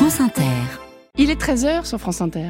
France Inter. Il est 13h sur France Inter.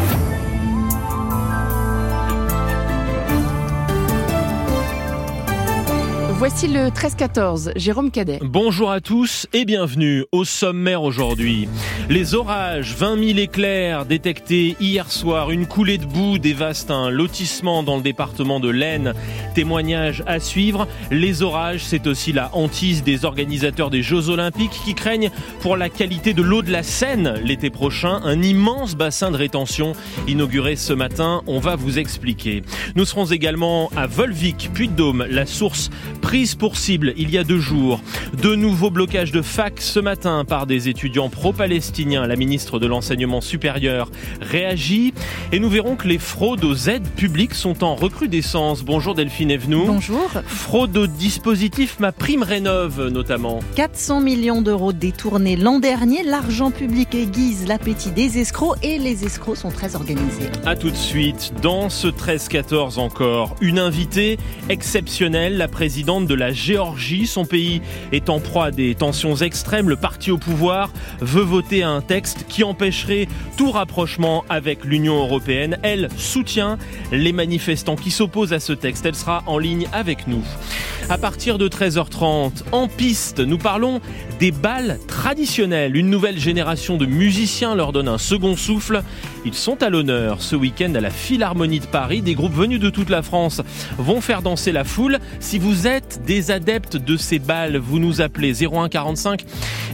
Voici le 13-14, Jérôme Cadet. Bonjour à tous et bienvenue au sommaire aujourd'hui. Les orages, 20 000 éclairs détectés hier soir. Une coulée de boue dévaste un lotissement dans le département de l'Aisne. Témoignage à suivre. Les orages, c'est aussi la hantise des organisateurs des Jeux Olympiques qui craignent pour la qualité de l'eau de la Seine l'été prochain. Un immense bassin de rétention inauguré ce matin. On va vous expliquer. Nous serons également à Volvic, Puy-de-Dôme, la source prise pour cible il y a 2 jours. De nouveaux blocages de fac ce matin par des étudiants pro-palestiniens. La ministre de l'Enseignement supérieur réagit. Et nous verrons que les fraudes aux aides publiques sont en recrudescence. Bonjour Delphine Evenou. Bonjour. Fraude au dispositif MaPrimeRénov' notamment. 400 millions d'euros détournés l'an dernier. L'argent public aiguise l'appétit des escrocs et les escrocs sont très organisés. A tout de suite, dans ce 13-14 encore, une invitée exceptionnelle, la présidente de la Géorgie. Son pays est en proie à des tensions extrêmes. Le parti au pouvoir veut voter un texte qui empêcherait tout rapprochement avec l'Union européenne. Elle soutient les manifestants qui s'opposent à ce texte. Elle sera en ligne avec nous. À partir de 13h30, en piste, nous parlons des bals traditionnels. Une nouvelle génération de musiciens leur donne un second souffle. Ils sont à l'honneur ce week-end à la Philharmonie de Paris. Des groupes venus de toute la France vont faire danser la foule. Si vous êtes des adeptes de ces bals, vous nous appelez 01 45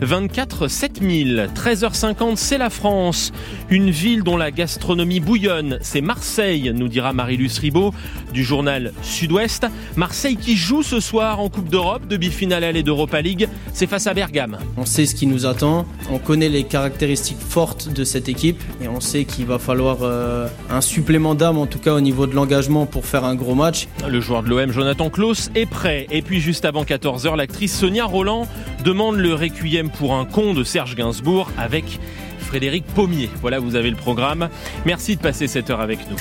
24 7000. 13h50, c'est la France. Une ville dont la gastronomie bouillonne, c'est Marseille, nous dira Marie-Luce Ribaud du journal Sud-Ouest. Marseille qui joue ce soir en Coupe d'Europe, demi-finale aller d'Europa League, c'est face à Bergame. On sait ce qui nous attend, on connaît les caractéristiques fortes de cette équipe et on sait qu'il va falloir un supplément d'âme, en tout cas au niveau de l'engagement pour faire un gros match. Le joueur de l'OM, Jonathan Klaus, est prêt. Et puis juste avant 14h, l'actrice Sonia Rolland demande le requiem pour un con de Serge Gainsbourg avec Frédéric Pommier. Voilà, vous avez le programme. Merci de passer cette heure avec nous.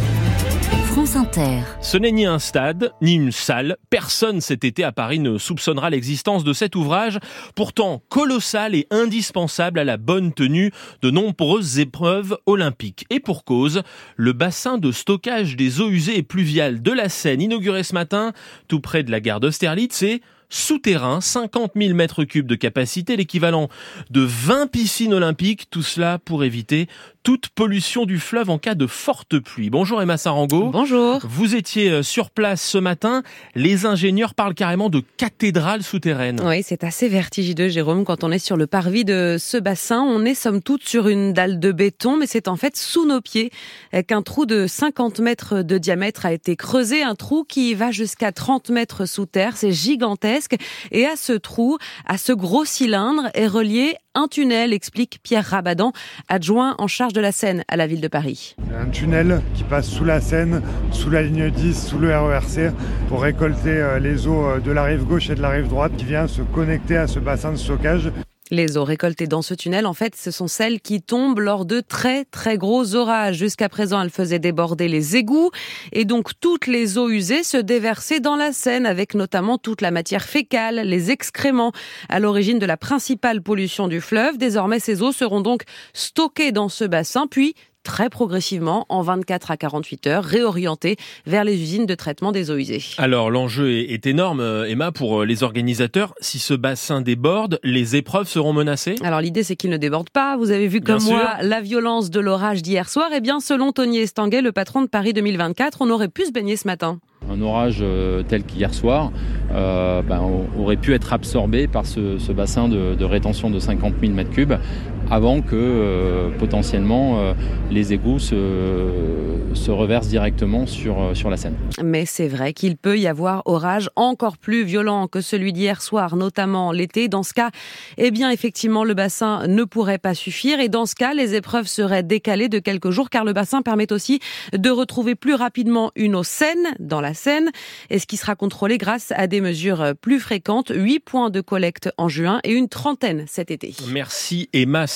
France Inter. Ce n'est ni un stade, ni une salle. Personne cet été à Paris ne soupçonnera l'existence de cet ouvrage, pourtant colossal et indispensable à la bonne tenue de nombreuses épreuves olympiques. Et pour cause, le bassin de stockage des eaux usées et pluviales de la Seine, inauguré ce matin, tout près de la gare d'Austerlitz, c'est souterrain, 50 000 mètres cubes de capacité, l'équivalent de 20 piscines olympiques, tout cela pour éviter toute pollution du fleuve en cas de forte pluie. Bonjour Emma Sarango. Bonjour. Vous étiez sur place ce matin, les ingénieurs parlent carrément de cathédrale souterraine. Oui, c'est assez vertigineux Jérôme, quand on est sur le parvis de ce bassin, on est somme toute sur une dalle de béton, mais c'est en fait sous nos pieds qu'un trou de 50 mètres de diamètre a été creusé, un trou qui va jusqu'à 30 mètres sous terre, c'est gigantesque. Et à ce trou, à ce gros cylindre, est relié un tunnel, explique Pierre Rabadan, adjoint en charge de la Seine à la ville de Paris. Un tunnel qui passe sous la Seine, sous la ligne 10, sous le RERC, pour récolter les eaux de la rive gauche et de la rive droite qui vient se connecter à ce bassin de stockage. Les eaux récoltées dans ce tunnel, en fait, ce sont celles qui tombent lors de très très gros orages. Jusqu'à présent, elles faisaient déborder les égouts et donc toutes les eaux usées se déversaient dans la Seine avec notamment toute la matière fécale, les excréments à l'origine de la principale pollution du fleuve. Désormais, ces eaux seront donc stockées dans ce bassin puis très progressivement, en 24 à 48 heures, réorientées vers les usines de traitement des eaux usées. Alors, l'enjeu est énorme, Emma, pour les organisateurs. Si ce bassin déborde, les épreuves seront menacées ? Alors, l'idée, c'est qu'il ne déborde pas. Vous avez vu comme moi la violence de l'orage d'hier soir. Eh bien, selon Tony Estanguet, le patron de Paris 2024, on aurait pu se baigner ce matin. Un orage tel qu'hier soir aurait pu être absorbé par ce bassin de rétention de 50 000 mètres cubes avant que potentiellement les égouts se reversent directement sur la Seine. Mais c'est vrai qu'il peut y avoir orage encore plus violent que celui d'hier soir, notamment l'été. Dans ce cas, eh bien effectivement, le bassin ne pourrait pas suffire et dans ce cas, les épreuves seraient décalées de quelques jours car le bassin permet aussi de retrouver plus rapidement une eau saine dans la Seine et ce qui sera contrôlé grâce à des mesures plus fréquentes, 8 points de collecte en juin et une trentaine cet été. Merci Emma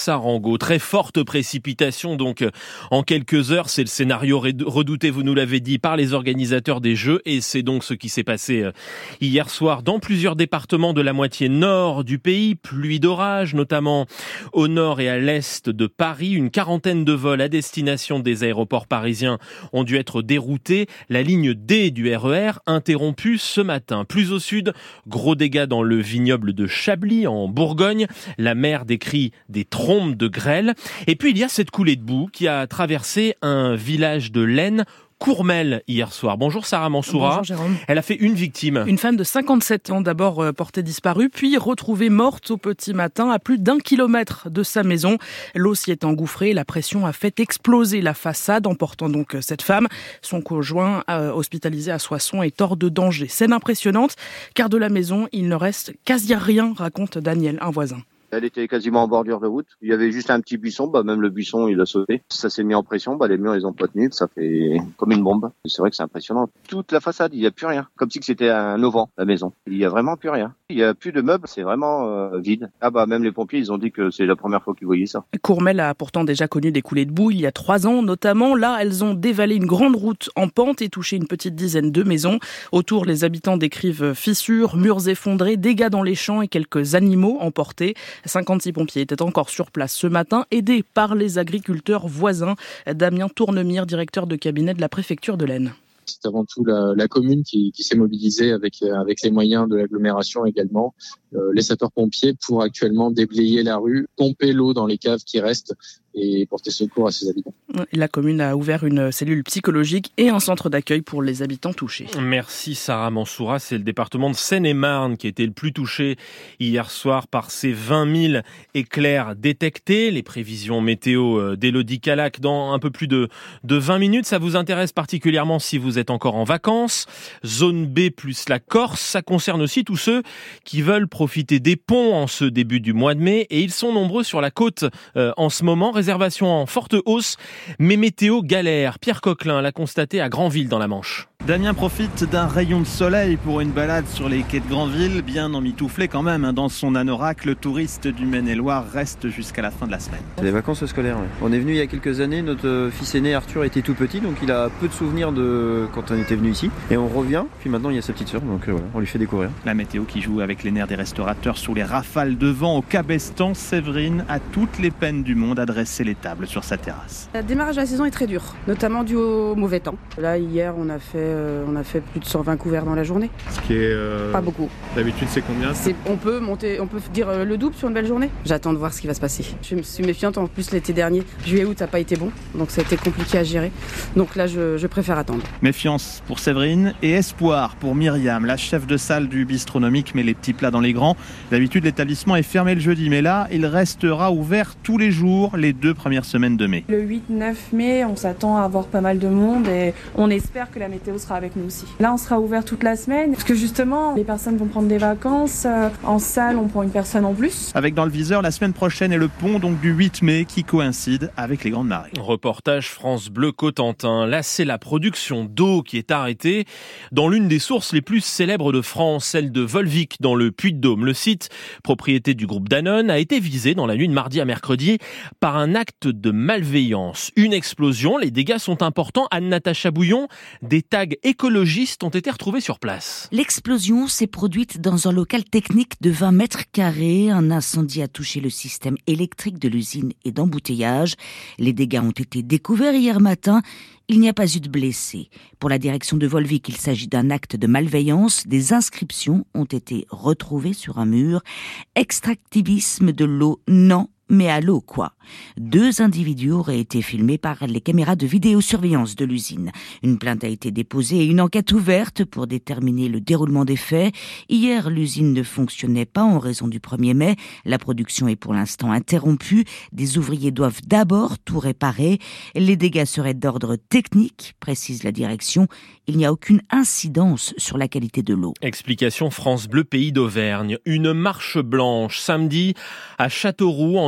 Sarango. Très forte précipitation donc en quelques heures. C'est le scénario redouté, vous nous l'avez dit, par les organisateurs des Jeux. Et c'est donc ce qui s'est passé hier soir dans plusieurs départements de la moitié nord du pays. Pluie d'orage, notamment au nord et à l'est de Paris. Une quarantaine de vols à destination des aéroports parisiens ont dû être déroutés. La ligne D du RER interrompue ce matin. Plus au sud, gros dégâts dans le vignoble de Chablis en Bourgogne. La mer décrit des trombes de grêle. Et puis il y a cette coulée de boue qui a traversé un village de l'Aisne, Courmel, hier soir. Bonjour Sarah Mansoura. Bonjour Jérôme. Elle a fait une victime. Une femme de 57 ans, d'abord portée disparue, puis retrouvée morte au petit matin à plus d'1 kilomètre de sa maison. L'eau s'y est engouffrée, la pression a fait exploser la façade, emportant donc cette femme. Son conjoint, hospitalisé à Soissons, est hors de danger. Scène impressionnante, car de la maison, il ne reste quasi rien, raconte Daniel, un voisin. Elle était quasiment en bordure de route. Il y avait juste un petit buisson, même le buisson, il a sauté. Ça s'est mis en pression, les murs, ils ont pas tenu, ça fait comme une bombe. C'est vrai que c'est impressionnant. Toute la façade, il y a plus rien. Comme si c'était un auvent, la maison. Il y a vraiment plus rien. Il y a plus de meubles, c'est vraiment vide. Même les pompiers, ils ont dit que c'est la première fois qu'ils voyaient ça. Courmel a pourtant déjà connu des coulées de boue il y a 3 ans, notamment. Là, elles ont dévalé une grande route en pente et touché une petite dizaine de maisons. Autour, les habitants décrivent fissures, murs effondrés, dégâts dans les champs et quelques animaux emportés. 56 pompiers étaient encore sur place ce matin, aidés par les agriculteurs voisins. Damien Tournemire, directeur de cabinet de la préfecture de l'Aisne. C'est avant tout la commune qui s'est mobilisée avec les moyens de l'agglomération également, les sapeurs-pompiers pour actuellement déblayer la rue, pomper l'eau dans les caves qui restent et porter secours à ses habitants. La commune a ouvert une cellule psychologique et un centre d'accueil pour les habitants touchés. Merci Sarah Mansoura. C'est le département de Seine-et-Marne qui a été le plus touché hier soir par ces 20 000 éclairs détectés. Les prévisions météo d'Élodie Calac dans un peu plus de 20 minutes. Ça vous intéresse particulièrement si vous êtes encore en vacances. Zone B plus la Corse, ça concerne aussi tous ceux qui veulent profiter des ponts en ce début du mois de mai. Et ils sont nombreux sur la côte en ce moment. Réservation en forte hausse, mais météo galère. Pierre Coquelin l'a constaté à Granville dans la Manche. Damien profite d'un rayon de soleil pour une balade sur les quais de Granville, bien emmitouflé quand même. Dans son anorak, le touriste du Maine-et-Loire reste jusqu'à la fin de la semaine. C'est les vacances scolaires. Ouais. On est venu il y a quelques années, notre fils aîné Arthur était tout petit, donc il a peu de souvenirs de quand on était venu ici. Et on revient, puis maintenant il y a sa petite sœur, donc voilà, on lui fait découvrir. La météo qui joue avec les nerfs des restaurateurs sous les rafales de vent au Cabestan. Séverine a toutes les peines du monde à dresser les tables sur sa terrasse. Le démarrage de la saison est très dur, notamment dû au mauvais temps. Là, hier, on a fait plus de 120 couverts dans la journée. Ce qui est... Pas beaucoup. D'habitude, c'est combien ? On peut dire le double sur une belle journée. J'attends de voir ce qui va se passer. Je me suis méfiante, en plus l'été dernier, juillet-août, ça n'a pas été bon, donc ça a été compliqué à gérer. Donc là, je préfère attendre. Méfiance pour Séverine et espoir pour Myriam, la chef de salle du bistronomique, met les petits plats dans les grands. D'habitude, l'établissement est fermé le jeudi, mais là, il restera ouvert tous les jours les 2 premières semaines de mai. Le 8-9 mai, on s'attend à avoir pas mal de monde et on espère que la météo sera avec nous aussi. Là, on sera ouvert toute la semaine parce que justement, les personnes vont prendre des vacances. En salle, on prend une personne en plus. Avec dans le viseur la semaine prochaine et le pont donc du 8 mai qui coïncide avec les grandes marées. Reportage France Bleu Cotentin. Là, c'est la production d'eau qui est arrêtée dans l'une des sources les plus célèbres de France, celle de Volvic dans le Puy-de-Dôme. Le site, propriété du groupe Danone, a été visé dans la nuit de mardi à mercredi par un acte de malveillance. Une explosion, les dégâts sont importants. Anne-Natacha Bouillon, des tags écologistes ont été retrouvés sur place. L'explosion s'est produite dans un local technique de 20 mètres carrés. Un incendie a touché le système électrique de l'usine et d'embouteillage. Les dégâts ont été découverts hier matin. Il n'y a pas eu de blessés. Pour la direction de Volvic, il s'agit d'un acte de malveillance. Des inscriptions ont été retrouvées sur un mur. Extractivisme de l'eau, non. Mais à l'eau, quoi. 2 individus auraient été filmés par les caméras de vidéosurveillance de l'usine. Une plainte a été déposée et une enquête ouverte pour déterminer le déroulement des faits. Hier, l'usine ne fonctionnait pas en raison du 1er mai. La production est pour l'instant interrompue. Des ouvriers doivent d'abord tout réparer. Les dégâts seraient d'ordre technique, précise la direction. Il n'y a aucune incidence sur la qualité de l'eau. Explication France Bleu Pays d'Auvergne. Une marche blanche samedi à Châteauroux en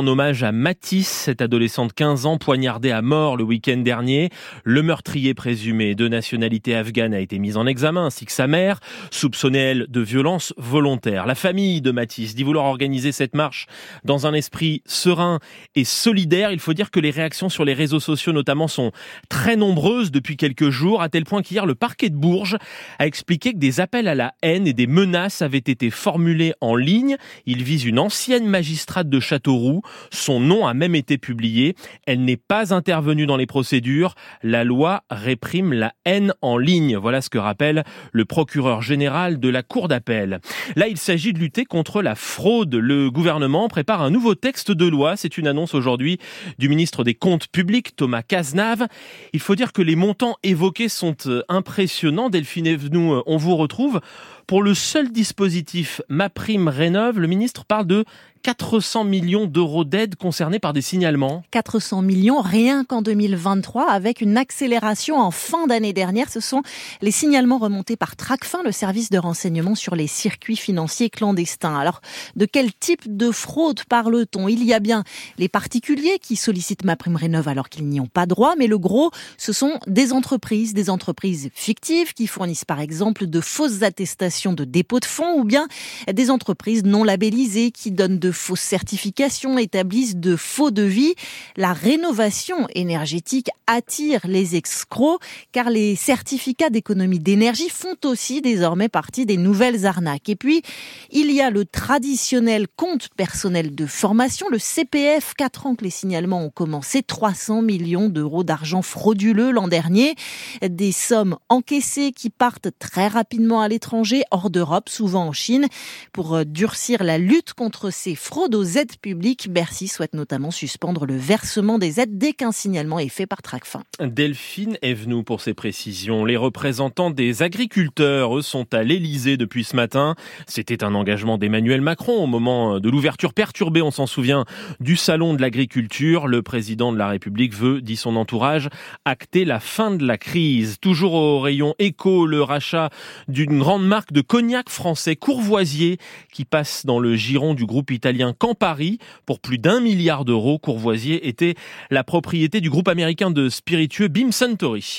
en hommage à Mathis, cette adolescente de 15 ans poignardée à mort le week-end dernier. Le meurtrier présumé de nationalité afghane a été mis en examen, ainsi que sa mère, soupçonnée elle de violence volontaire. La famille de Mathis dit vouloir organiser cette marche dans un esprit serein et solidaire. Il faut dire que les réactions sur les réseaux sociaux notamment sont très nombreuses depuis quelques jours, à tel point qu'hier le parquet de Bourges a expliqué que des appels à la haine et des menaces avaient été formulés en ligne. Il vise une ancienne magistrate de Châteauroux. Son nom a même été publié. Elle n'est pas intervenue dans les procédures. La loi réprime la haine en ligne. Voilà ce que rappelle le procureur général de la Cour d'appel. Là, il s'agit de lutter contre la fraude. Le gouvernement prépare un nouveau texte de loi. C'est une annonce aujourd'hui du ministre des Comptes publics, Thomas Cazenave. Il faut dire que les montants évoqués sont impressionnants. Delphine Evenou, on vous retrouve. Pour le seul dispositif MaPrimeRénov', le ministre parle de 400 millions d'euros d'aide concernés par des signalements. 400 millions rien qu'en 2023, avec une accélération en fin d'année dernière. Ce sont les signalements remontés par Tracfin, le service de renseignement sur les circuits financiers clandestins. Alors, de quel type de fraude parle-t-on ? Il y a bien les particuliers qui sollicitent MaPrimeRénov' alors qu'ils n'y ont pas droit, mais le gros, ce sont des entreprises fictives qui fournissent par exemple de fausses attestations de dépôt de fonds, ou bien des entreprises non labellisées qui donnent de fausses certifications, établissent de faux devis. La rénovation énergétique attire les escrocs, car les certificats d'économie d'énergie font aussi désormais partie des nouvelles arnaques. Et puis, il y a le traditionnel compte personnel de formation, le CPF. 4 ans que les signalements ont commencé, 300 millions d'euros d'argent frauduleux l'an dernier. Des sommes encaissées qui partent très rapidement à l'étranger, hors d'Europe, souvent en Chine. Pour durcir la lutte contre ces fraudes aux aides publiques, Bercy souhaite notamment suspendre le versement des aides dès qu'un signalement est fait par Tracfin. Delphine Evenou pour ces précisions. Les représentants des agriculteurs, eux, sont à l'Elysée depuis ce matin. C'était un engagement d'Emmanuel Macron au moment de l'ouverture perturbée, on s'en souvient, du salon de l'agriculture. Le président de la République veut, dit son entourage, acter la fin de la crise. Toujours au rayon éco, le rachat d'une grande marque de cognac français, Courvoisier, qui passe dans le giron du groupe italien Campari pour plus d'1 milliard d'euros. Courvoisier était la propriété du groupe américain de spiritueux Beam Suntory.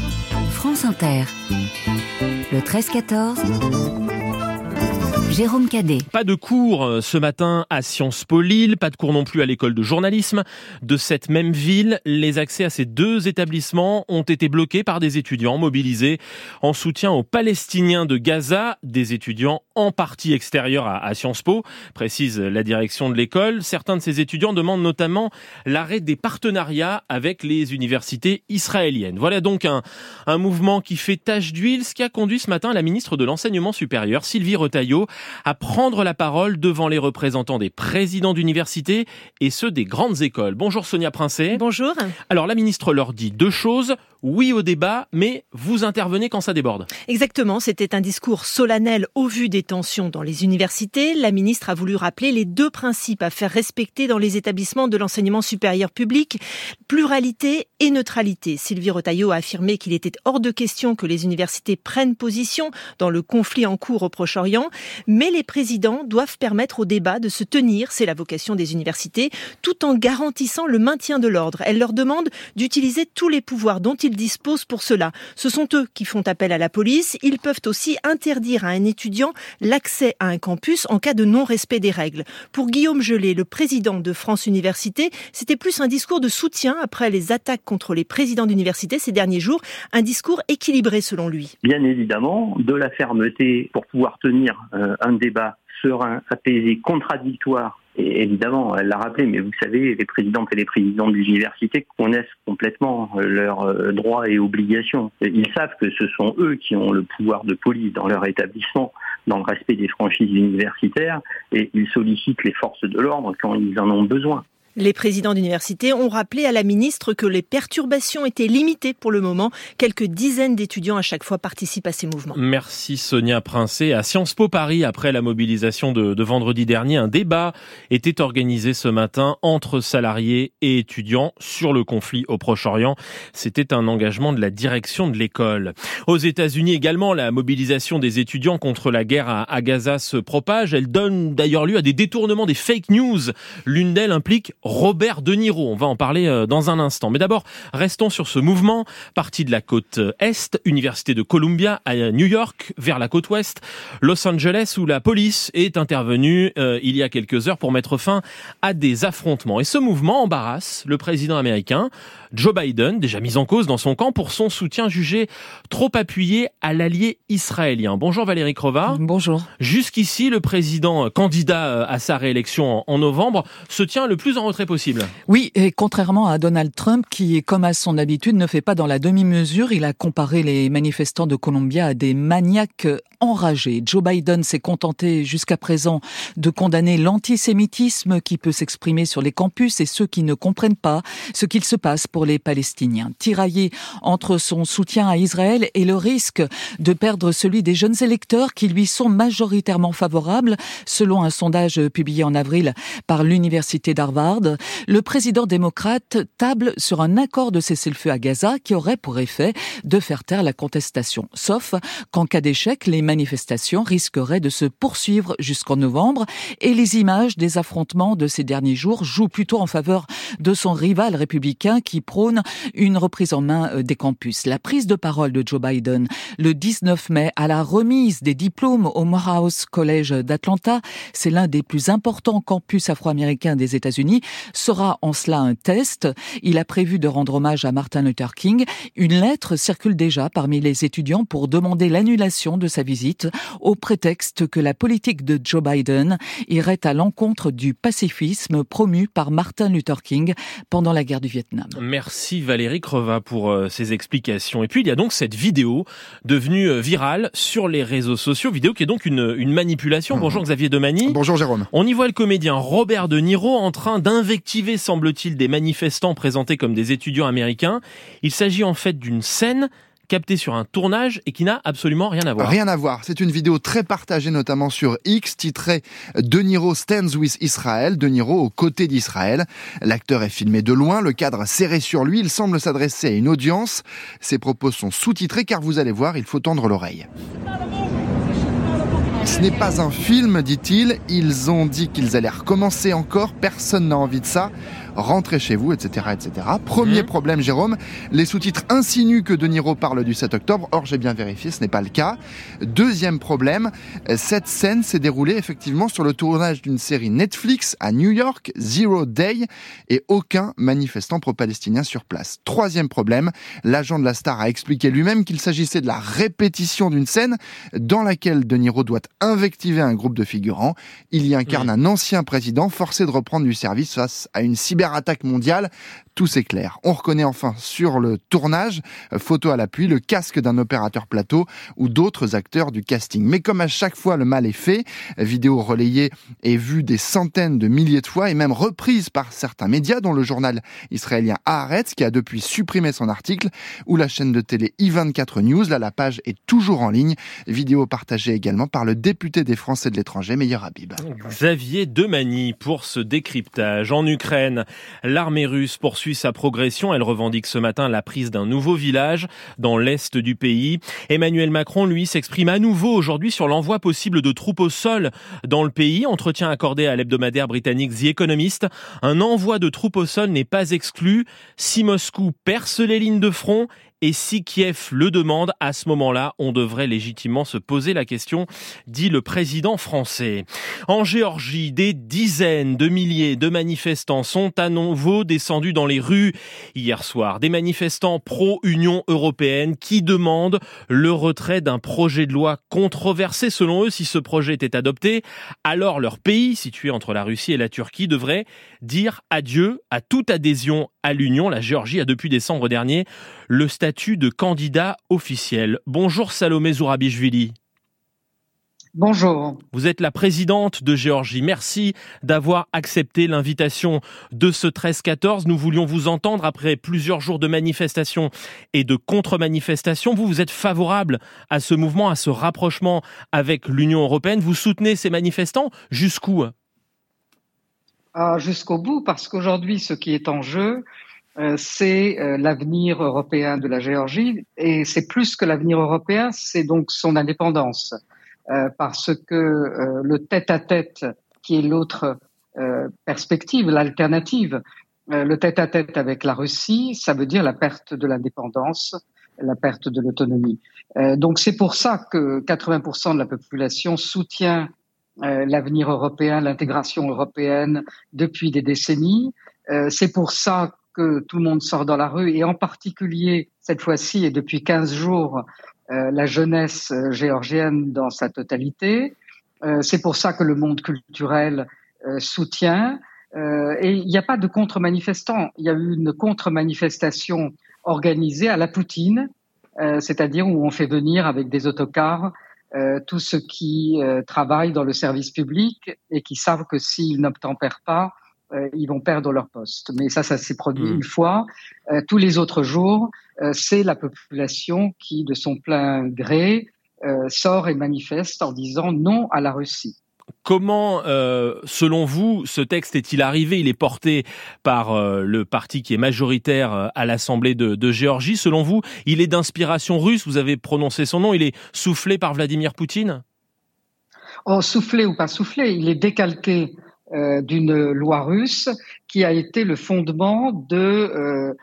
France Inter, le 13-14, Jérôme Cadet. Pas de cours ce matin à Sciences Po Lille, pas de cours non plus à l'école de journalisme de cette même ville. Les accès à ces deux établissements ont été bloqués par des étudiants mobilisés en soutien aux Palestiniens de Gaza, des étudiants en partie extérieurs à Sciences Po, précise la direction de l'école. Certains de ces étudiants demandent notamment l'arrêt des partenariats avec les universités israéliennes. Voilà donc un mouvement qui fait tache d'huile, ce qui a conduit ce matin la ministre de l'Enseignement supérieur, Sylvie Retailleau, à prendre la parole devant les représentants des présidents d'universités et ceux des grandes écoles. Bonjour Sonia Princet. Bonjour. Alors la ministre leur dit deux choses. Oui au débat, mais vous intervenez quand ça déborde. Exactement, c'était un discours solennel au vu des tensions dans les universités. La ministre a voulu rappeler les deux principes à faire respecter dans les établissements de l'enseignement supérieur public, pluralité et neutralité. Sylvie Retailleau a affirmé qu'il était hors de question que les universités prennent position dans le conflit en cours au Proche-Orient, mais les présidents doivent permettre au débat de se tenir, c'est la vocation des universités, tout en garantissant le maintien de l'ordre. Elle leur demande d'utiliser tous les pouvoirs dont ils disposent pour cela. Ce sont eux qui font appel à la police. Ils peuvent aussi interdire à un étudiant l'accès à un campus en cas de non-respect des règles. Pour Guillaume Gelé, le président de France Université, c'était plus un discours de soutien après les attaques contre les présidents d'université ces derniers jours, un discours équilibré selon lui. Bien évidemment, de la fermeté pour pouvoir tenir un débat serein, apaisé, contradictoire. Et évidemment, elle l'a rappelé, mais vous savez, les présidentes et les présidents d'université connaissent complètement leurs droits et obligations. Ils savent que ce sont eux qui ont le pouvoir de police dans leur établissement, dans le respect des franchises universitaires, et ils sollicitent les forces de l'ordre quand ils en ont besoin. Les présidents d'université ont rappelé à la ministre que les perturbations étaient limitées pour le moment. Quelques dizaines d'étudiants à chaque fois participent à ces mouvements. Merci Sonia Princet. À Sciences Po Paris, après la mobilisation de vendredi dernier, un débat était organisé ce matin entre salariés et étudiants sur le conflit au Proche-Orient. C'était un engagement de la direction de l'école. Aux États-Unis également, la mobilisation des étudiants contre la guerre à Gaza se propage. Elle donne d'ailleurs lieu à des détournements des fake news. L'une d'elles implique Robert De Niro. On va en parler dans un instant. Mais d'abord, restons sur ce mouvement. Parti de la côte Est, Université de Columbia à New York, vers la côte Ouest, Los Angeles, où la police est intervenue il y a quelques heures pour mettre fin à des affrontements. Et ce mouvement embarrasse le président américain, Joe Biden, déjà mis en cause dans son camp pour son soutien jugé trop appuyé à l'allié israélien. Bonjour Valérie Crova. Bonjour. Jusqu'ici, le président candidat à sa réélection en novembre se tient le plus en retrait possible. Oui, et contrairement à Donald Trump, qui, comme à son habitude, ne fait pas dans la demi-mesure, il a comparé les manifestants de Columbia à des maniaques enragés. Joe Biden s'est contenté jusqu'à présent de condamner l'antisémitisme qui peut s'exprimer sur les campus et ceux qui ne comprennent pas ce qu'il se passe pour les Palestiniens. Tiraillé entre son soutien à Israël et le risque de perdre celui des jeunes électeurs qui lui sont majoritairement favorables, selon un sondage publié en avril par l'université d'Harvard, le président démocrate table sur un accord de cessez-le-feu à Gaza qui aurait pour effet de faire taire la contestation. Sauf qu'en cas d'échec, les manifestations risqueraient de se poursuivre jusqu'en novembre et les images des affrontements de ces derniers jours jouent plutôt en faveur de son rival républicain qui prône une reprise en main des campus. La prise de parole de Joe Biden le 19 mai à la remise des diplômes au Morehouse College d'Atlanta, c'est l'un des plus importants campus afro-américains des États-Unis, sera en cela un test. Il a prévu de rendre hommage à Martin Luther King. Une lettre circule déjà parmi les étudiants pour demander l'annulation de sa visite au prétexte que la politique de Joe Biden irait à l'encontre du pacifisme promu par Martin Luther King pendant la guerre du Vietnam. Merci Valérie Creva pour ces explications. Et puis il y a donc cette vidéo devenue virale sur les réseaux sociaux, vidéo qui est donc une manipulation. Bonjour Xavier Demagny. Bonjour Jérôme. On y voit le comédien Robert De Niro en train d'invectiver, semble-t-il, des manifestants présentés comme des étudiants américains. Il s'agit en fait d'une scène captée sur un tournage et qui n'a absolument rien à voir. Rien à voir. C'est une vidéo très partagée, notamment sur X, titrée De Niro stands with Israel. De Niro aux côtés d'Israël. L'acteur est filmé de loin, le cadre serré sur lui. Il semble s'adresser à une audience. Ses propos sont sous-titrés car vous allez voir, il faut tendre l'oreille. Ce n'est pas un film, dit-il. Ils ont dit qu'ils allaient recommencer encore. Personne n'a envie de ça. Rentrez chez vous, etc., etc. Premier problème, Jérôme, les sous-titres insinuent que De Niro parle du 7 octobre. Or, j'ai bien vérifié, ce n'est pas le cas. Deuxième problème, cette scène s'est déroulée effectivement sur le tournage d'une série Netflix à New York, Zero Day, et aucun manifestant pro-palestinien sur place. Troisième problème, l'agent de la star a expliqué lui-même qu'il s'agissait de la répétition d'une scène dans laquelle De Niro doit invectiver un groupe de figurants. Il y incarne un ancien président forcé de reprendre du service face à une cyberattaque mondiale. Tout c'est clair. On reconnaît enfin sur le tournage, photo à l'appui, le casque d'un opérateur plateau ou d'autres acteurs du casting. Mais comme à chaque fois le mal est fait, vidéo relayée et vue des centaines de milliers de fois et même reprise par certains médias, dont le journal israélien Haaretz qui a depuis supprimé son article, ou la chaîne de télé I24 News. Là, la page est toujours en ligne. Vidéo partagée également par le député des Français de l'étranger, Meir Habib. Xavier Demagny pour ce décryptage. En Ukraine, l'armée russe poursuit sa progression. Elle revendique ce matin la prise d'un nouveau village dans l'est du pays. Emmanuel Macron, lui, s'exprime à nouveau aujourd'hui sur l'envoi possible de troupes au sol dans le pays. Entretien accordé à l'hebdomadaire britannique The Economist. Un envoi de troupes au sol n'est pas exclu si Moscou perce les lignes de front. Et si Kiev le demande, à ce moment-là, on devrait légitimement se poser la question, dit le président français. En Géorgie, des dizaines de milliers de manifestants sont à nouveau descendus dans les rues hier soir. Des manifestants pro-Union européenne qui demandent le retrait d'un projet de loi controversé. Selon eux, si ce projet était adopté, alors leur pays, situé entre la Russie et la Turquie, devrait dire adieu à toute adhésion à l'Union. La Géorgie a depuis décembre dernier le statut de candidat officiel. Bonjour Salomé Zourabichvili. Bonjour. Vous êtes la présidente de Géorgie. Merci d'avoir accepté l'invitation de ce 13-14. Nous voulions vous entendre après plusieurs jours de manifestations et de contre-manifestations. Vous êtes favorable à ce mouvement, à ce rapprochement avec l'Union européenne. Vous soutenez ces manifestants jusqu'où ? Jusqu'au bout, parce qu'aujourd'hui, ce qui est en jeu, c'est l'avenir européen de la Géorgie. Et c'est plus que l'avenir européen, c'est donc son indépendance. Parce que le tête-à-tête, qui est l'autre perspective, l'alternative, le tête-à-tête avec la Russie, ça veut dire la perte de l'indépendance, la perte de l'autonomie. Donc c'est pour ça que 80% de la population soutient l'avenir européen, l'intégration européenne depuis des décennies. C'est pour ça que tout le monde sort dans la rue, et en particulier, cette fois-ci, et depuis 15 jours, la jeunesse géorgienne dans sa totalité. C'est pour ça que le monde culturel soutient. Et il n'y a pas de contre-manifestants. Il y a eu une contre-manifestation organisée à la Poutine, c'est-à-dire où on fait venir avec des autocars tous ceux qui travaillent dans le service public et qui savent que s'ils n'obtempèrent pas, ils vont perdre leur poste. Mais ça s'est produit une fois. Tous les autres jours, c'est la population qui, de son plein gré, sort et manifeste en disant non à la Russie. Comment, selon vous, ce texte est-il arrivé ? Il est porté par le parti qui est majoritaire à l'Assemblée de Géorgie. Selon vous, il est d'inspiration russe. Vous avez prononcé son nom. Il est soufflé par Vladimir Poutine ? Soufflé ou pas soufflé, il est décalqué d'une loi russe qui a été le fondement de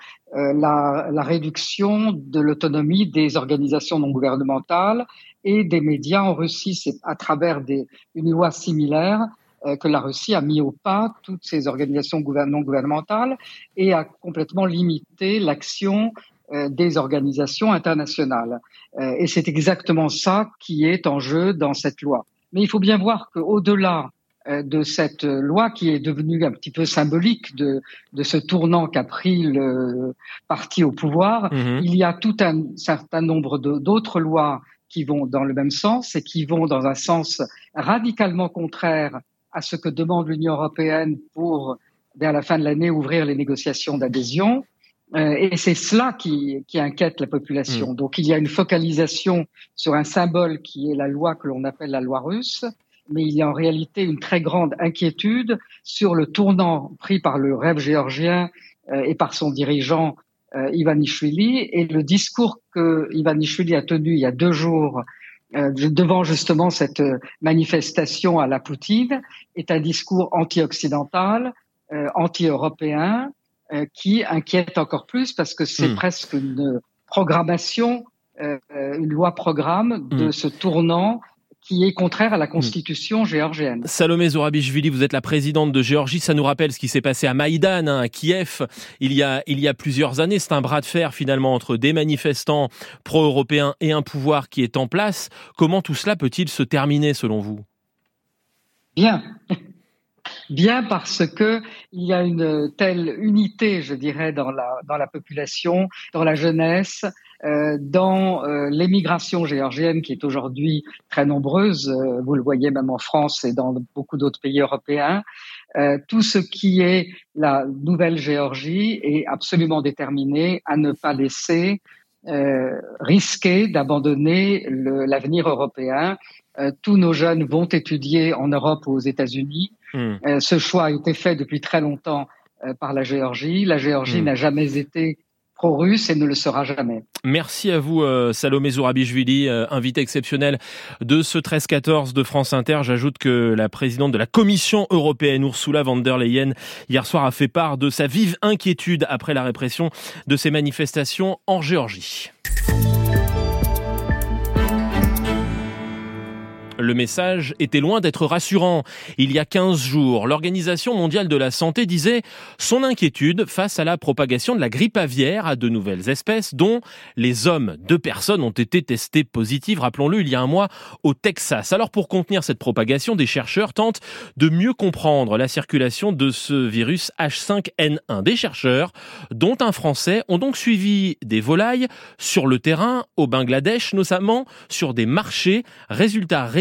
la réduction de l'autonomie des organisations non gouvernementales et des médias en Russie. C'est à travers une loi similaire que la Russie a mis au pas toutes ces organisations non gouvernementales et a complètement limité l'action des organisations internationales. Et c'est exactement ça qui est en jeu dans cette loi. Mais il faut bien voir qu'au-delà de cette loi qui est devenue un petit peu symbolique de ce tournant qu'a pris le parti au pouvoir, il y a tout un certain nombre d'autres lois qui vont dans le même sens et qui vont dans un sens radicalement contraire à ce que demande l'Union européenne pour, vers la fin de l'année, ouvrir les négociations d'adhésion. Et c'est cela qui inquiète la population. Donc il y a une focalisation sur un symbole qui est la loi que l'on appelle la loi russe, mais il y a en réalité une très grande inquiétude sur le tournant pris par le rêve géorgien et par son dirigeant Ivanishvili, et le discours que Ivanishvili a tenu il y a 2 jours devant justement cette manifestation à la Poutine est un discours anti-occidental, anti-européen, qui inquiète encore plus parce que c'est presque une programmation, une loi-programme de ce tournant qui est contraire à la constitution géorgienne. Salomé Zourabichvili, vous êtes la présidente de Géorgie. Ça nous rappelle ce qui s'est passé à Maïdan, à Kiev, il y a plusieurs années. C'est un bras de fer finalement entre des manifestants pro-européens et un pouvoir qui est en place. Comment tout cela peut-il se terminer selon vous ? Bien. Bien parce que il y a une telle unité, je dirais, dans la population, dans la jeunesse, dans l'émigration géorgienne qui est aujourd'hui très nombreuse, vous le voyez même en France et dans beaucoup d'autres pays européens. Tout ce qui est la nouvelle Géorgie est absolument déterminé à ne pas laisser risquer d'abandonner l'avenir européen. Tous nos jeunes vont étudier en Europe ou aux États-Unis. Ce choix a été fait depuis très longtemps par la Géorgie. La Géorgie n'a jamais été pro-russe et ne le sera jamais. Merci à vous, Salomé Zourabichvili, invité exceptionnel de ce 13-14 de France Inter. J'ajoute que la présidente de la Commission européenne, Ursula von der Leyen, hier soir a fait part de sa vive inquiétude après la répression de ces manifestations en Géorgie. Le message était loin d'être rassurant. Il y a 15 jours, l'Organisation mondiale de la santé disait son inquiétude face à la propagation de la grippe aviaire à de nouvelles espèces, dont les hommes. 2 personnes ont été testées positives, rappelons-le, il y a un mois au Texas. Alors pour contenir cette propagation, des chercheurs tentent de mieux comprendre la circulation de ce virus H5N1. Des chercheurs, dont un Français, ont donc suivi des volailles sur le terrain au Bangladesh, notamment sur des marchés. Résultat, Rémi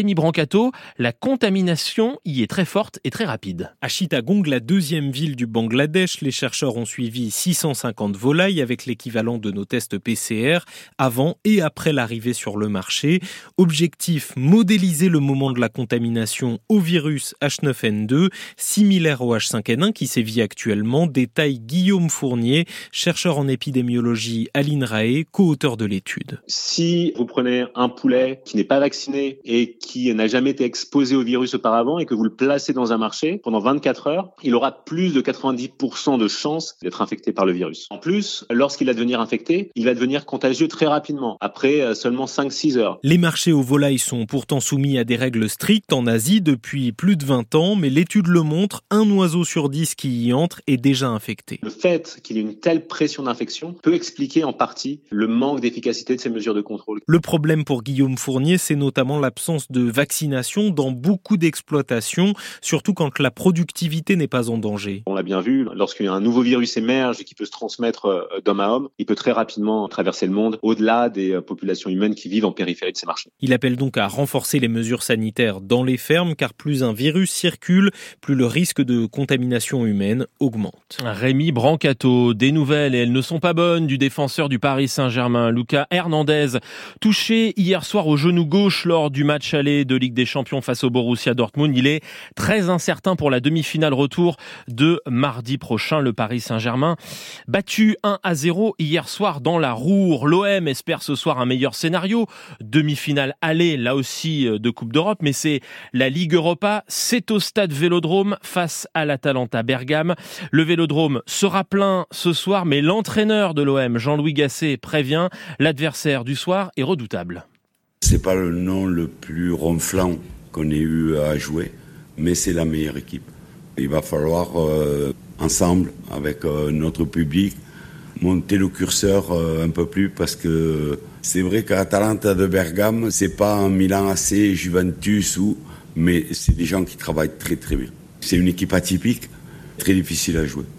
Rémi Brancato, la contamination y est très forte et très rapide. À Chittagong, la deuxième ville du Bangladesh, les chercheurs ont suivi 650 volailles avec l'équivalent de nos tests PCR avant et après l'arrivée sur le marché. Objectif, modéliser le moment de la contamination au virus H9N2, similaire au H5N1 qui sévit actuellement, détaille Guillaume Fournier, chercheur en épidémiologie à l'INRAE, co-auteur de l'étude. Si vous prenez un poulet qui n'est pas vacciné et qui n'a jamais été exposé au virus auparavant et que vous le placez dans un marché pendant 24 heures, il aura plus de 90% de chances d'être infecté par le virus. En plus, lorsqu'il va devenir infecté, il va devenir contagieux très rapidement, après seulement 5-6 heures. Les marchés aux volailles sont pourtant soumis à des règles strictes en Asie depuis plus de 20 ans, mais l'étude le montre, un oiseau sur 10 qui y entre est déjà infecté. Le fait qu'il y ait une telle pression d'infection peut expliquer en partie le manque d'efficacité de ces mesures de contrôle. Le problème pour Guillaume Fournier, c'est notamment l'absence de vaccination dans beaucoup d'exploitations, surtout quand la productivité n'est pas en danger. On l'a bien vu, lorsqu'un nouveau virus émerge et qui peut se transmettre d'homme à homme, il peut très rapidement traverser le monde au-delà des populations humaines qui vivent en périphérie de ces marchés. Il appelle donc à renforcer les mesures sanitaires dans les fermes, car plus un virus circule, plus le risque de contamination humaine augmente. Rémi Brancato, des nouvelles, et elles ne sont pas bonnes, du défenseur du Paris Saint-Germain, Lucas Hernandez, touché hier soir au genou gauche lors du match aller de Ligue des Champions face au Borussia Dortmund. Il est très incertain pour la demi-finale retour de mardi prochain. Le Paris Saint-Germain battu 1-0 hier soir dans la Roure. L'OM espère ce soir un meilleur scénario. Demi-finale aller, là aussi, de Coupe d'Europe, mais c'est la Ligue Europa. C'est au stade Vélodrome face à l'Atalanta Bergame. Le Vélodrome sera plein ce soir, mais l'entraîneur de l'OM, Jean-Louis Gasset, prévient, l'adversaire du soir est redoutable. C'est pas le nom le plus ronflant qu'on ait eu à jouer, mais c'est la meilleure équipe. Il va falloir, ensemble, avec notre public, monter le curseur un peu plus, parce que c'est vrai qu'Atalanta de Bergame, c'est pas un Milan AC, Juventus, mais c'est des gens qui travaillent très très bien. C'est une équipe atypique, très difficile à jouer.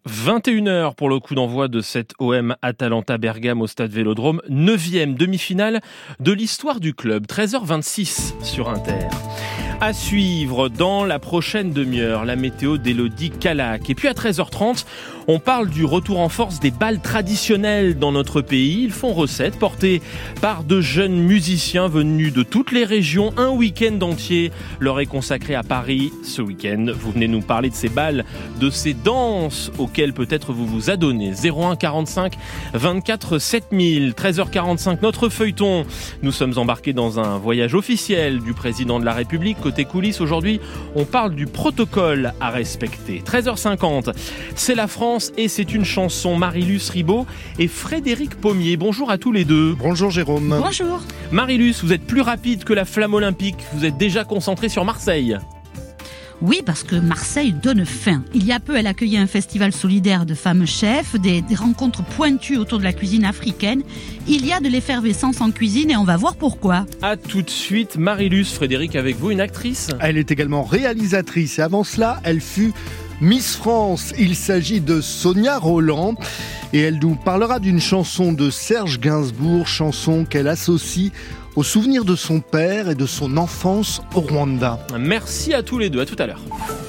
21h pour le coup d'envoi de cette OM Atalanta Bergame au stade Vélodrome, 9e demi-finale de l'histoire du club, 13h26 sur Inter. À suivre dans la prochaine demi-heure, la météo d'Élodie Calac. Et puis à 13h30, on parle du retour en force des bals traditionnels dans notre pays. Ils font recette, portés par de jeunes musiciens venus de toutes les régions. Un week-end entier leur est consacré à Paris ce week-end. Vous venez nous parler de ces bals, de ces danses auxquelles peut-être vous vous adonnez. 01 45 24 7000, 13h45, notre feuilleton. Nous sommes embarqués dans un voyage officiel du président de la République. Côté coulisses, aujourd'hui, on parle du protocole à respecter. 13h50, c'est la France et c'est une chanson. Marie-Luce Ribaud et Frédéric Pommier. Bonjour à tous les deux. Bonjour Jérôme. Bonjour. Marie-Luce, vous êtes plus rapide que la flamme olympique. Vous êtes déjà concentrée sur Marseille. Oui, parce que Marseille donne faim. Il y a peu, elle accueillait un festival solidaire de femmes chefs, des rencontres pointues autour de la cuisine africaine. Il y a de l'effervescence en cuisine et on va voir pourquoi. À tout de suite, Marie-Luce, Frédéric, avec vous, une actrice. Elle est également réalisatrice et avant cela, elle fut Miss France. Il s'agit de Sonia Roland et elle nous parlera d'une chanson de Serge Gainsbourg, chanson qu'elle associe au souvenir de son père et de son enfance au Rwanda. Merci à tous les deux, à tout à l'heure.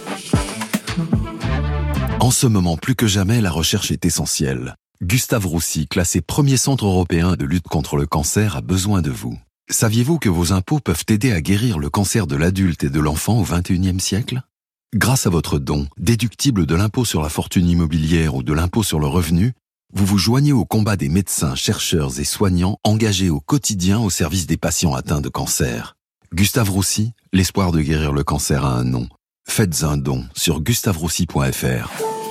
En ce moment, plus que jamais, la recherche est essentielle. Gustave Roussy, classé premier centre européen de lutte contre le cancer, a besoin de vous. Saviez-vous que vos impôts peuvent aider à guérir le cancer de l'adulte et de l'enfant au XXIe siècle ? Grâce à votre don, déductible de l'impôt sur la fortune immobilière ou de l'impôt sur le revenu, vous vous joignez au combat des médecins, chercheurs et soignants engagés au quotidien au service des patients atteints de cancer. Gustave Roussy, l'espoir de guérir le cancer a un nom. Faites un don sur gustaveroussy.fr.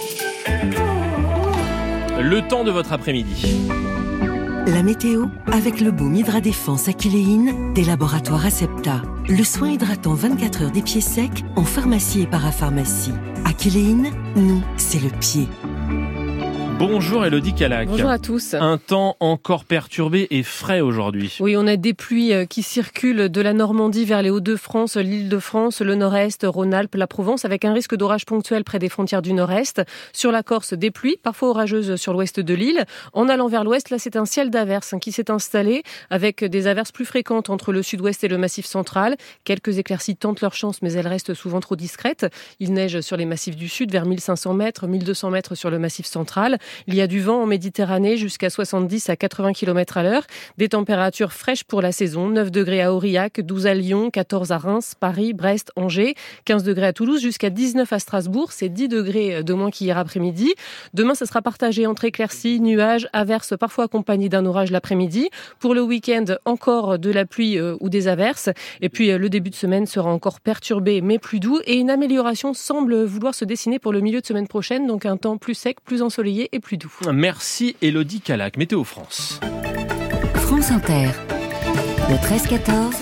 Le temps de votre après-midi. La météo avec le baume Hydra Défense Aquiléine des laboratoires Acepta. Le soin hydratant 24 heures des pieds secs en pharmacie et parapharmacie. Aquiléine, nous, c'est le pied. Bonjour Élodie Calac. Bonjour à tous. Un temps encore perturbé et frais aujourd'hui. Oui, on a des pluies qui circulent de la Normandie vers les Hauts-de-France, l'Île-de-France, le Nord-Est, Rhône-Alpes, la Provence, avec un risque d'orage ponctuel près des frontières du Nord-Est. Sur la Corse, des pluies, parfois orageuses sur l'ouest de l'île. En allant vers l'ouest, là, c'est un ciel d'averses qui s'est installé, avec des averses plus fréquentes entre le sud-ouest et le Massif central. Quelques éclaircies tentent leur chance, mais elles restent souvent trop discrètes. Il neige sur les massifs du sud, vers 1500 mètres, 1200 mètres sur le Massif central. Il y a du vent en Méditerranée jusqu'à 70 à 80 km à l'heure. Des températures fraîches pour la saison. 9 degrés à Aurillac, 12 à Lyon, 14 à Reims, Paris, Brest, Angers, 15 degrés à Toulouse, jusqu'à 19 à Strasbourg. C'est 10 degrés de moins qu'hier après-midi. Demain, ça sera partagé entre éclaircies, nuages, averses, parfois accompagnés d'un orage l'après-midi. Pour le week-end, encore de la pluie ou des averses. Et puis, le début de semaine sera encore perturbé, mais plus doux. Et une amélioration semble vouloir se dessiner pour le milieu de semaine prochaine. Donc, un temps plus sec, plus ensoleillé et plus doux. Merci Élodie Calac. Météo France. France Inter. Le 13-14.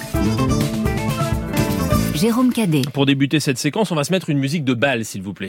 Jérôme Cadet. Pour débuter cette séquence, on va se mettre une musique de bal, s'il vous plaît.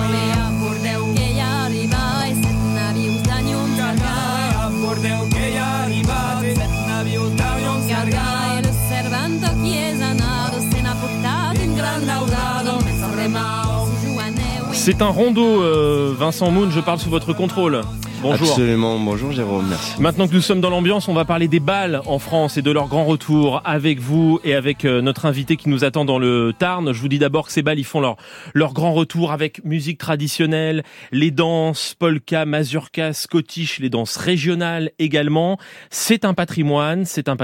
C'est un rondo, Vincent Moon, je parle sous votre contrôle. Bonjour. Absolument, bonjour Jérôme, merci. Maintenant que nous sommes dans l'ambiance, on va parler des bals en France et de leur grand retour avec vous et avec notre invité qui nous attend dans le Tarn. Je vous dis d'abord que ces bals, ils font leur grand retour avec musique traditionnelle, les danses, polka, mazurka, scottish, les danses régionales également. C'est un patrimoine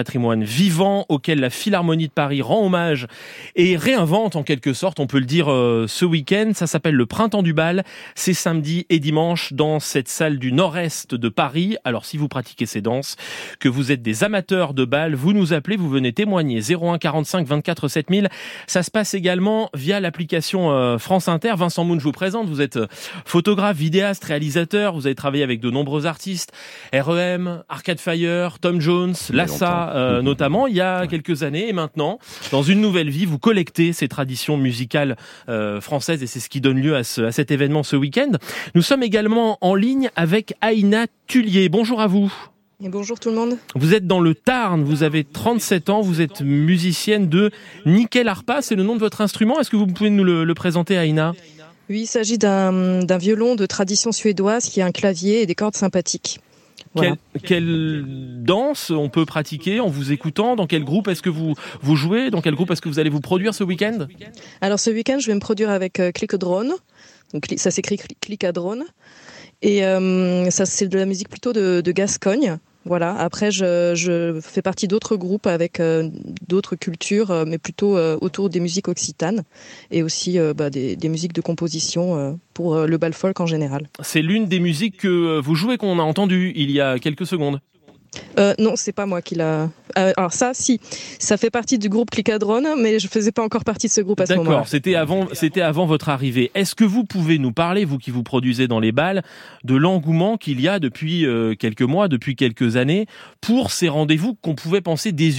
vivant auquel la Philharmonie de Paris rend hommage et réinvente en quelque sorte, on peut le dire, ce week-end. Ça s'appelle le Printemps du bal. C'est samedi et dimanche dans cette salle du Nord-Est de Paris. Alors si vous pratiquez ces danses, que vous êtes des amateurs de bal, vous nous appelez, vous venez témoigner. 01 45 24 7000. Ça se passe également via l'application France Inter. Vincent Moon, je vous présente. Vous êtes photographe, vidéaste, réalisateur. Vous avez travaillé avec de nombreux artistes. REM, Arcade Fire, Tom Jones, Lassa notamment, il y a quelques années. Et maintenant, dans une nouvelle vie, vous collectez ces traditions musicales françaises et c'est ce qui donne lieu à cet événement ce week-end. Nous sommes également en ligne avec Aïna Tullier. Bonjour à vous. Et bonjour tout le monde. Vous êtes dans le Tarn, vous avez 37 ans, vous êtes musicienne de Nickel Harpa, c'est le nom de votre instrument. Est-ce que vous pouvez nous le présenter, Aïna ? Oui, il s'agit d'un violon de tradition suédoise qui a un clavier et des cordes sympathiques. Voilà. Quelle danse on peut pratiquer en vous écoutant ? Dans quel groupe est-ce que vous jouez ? Dans quel groupe est-ce que vous allez vous produire ce week-end ? Alors ce week-end, je vais me produire avec Clicadrone. Donc ça s'écrit Clicadrone. Et ça, c'est de la musique plutôt de Gascogne. Voilà. Après, je fais partie d'autres groupes avec d'autres cultures, mais plutôt autour des musiques occitanes et aussi des musiques de composition pour le bal folk en général. C'est l'une des musiques que vous jouez qu'on a entendues il y a quelques secondes. Non, c'est pas moi qui l'a. Alors ça, si, ça fait partie du groupe Clicadrone, mais je faisais pas encore partie de ce groupe à ce moment-là. D'accord, c'était avant votre arrivée. Est-ce que vous pouvez nous parler, vous qui vous produisez dans les bals, de l'engouement qu'il y a depuis quelques mois, depuis quelques années, pour ces rendez-vous qu'on pouvait penser désuets ?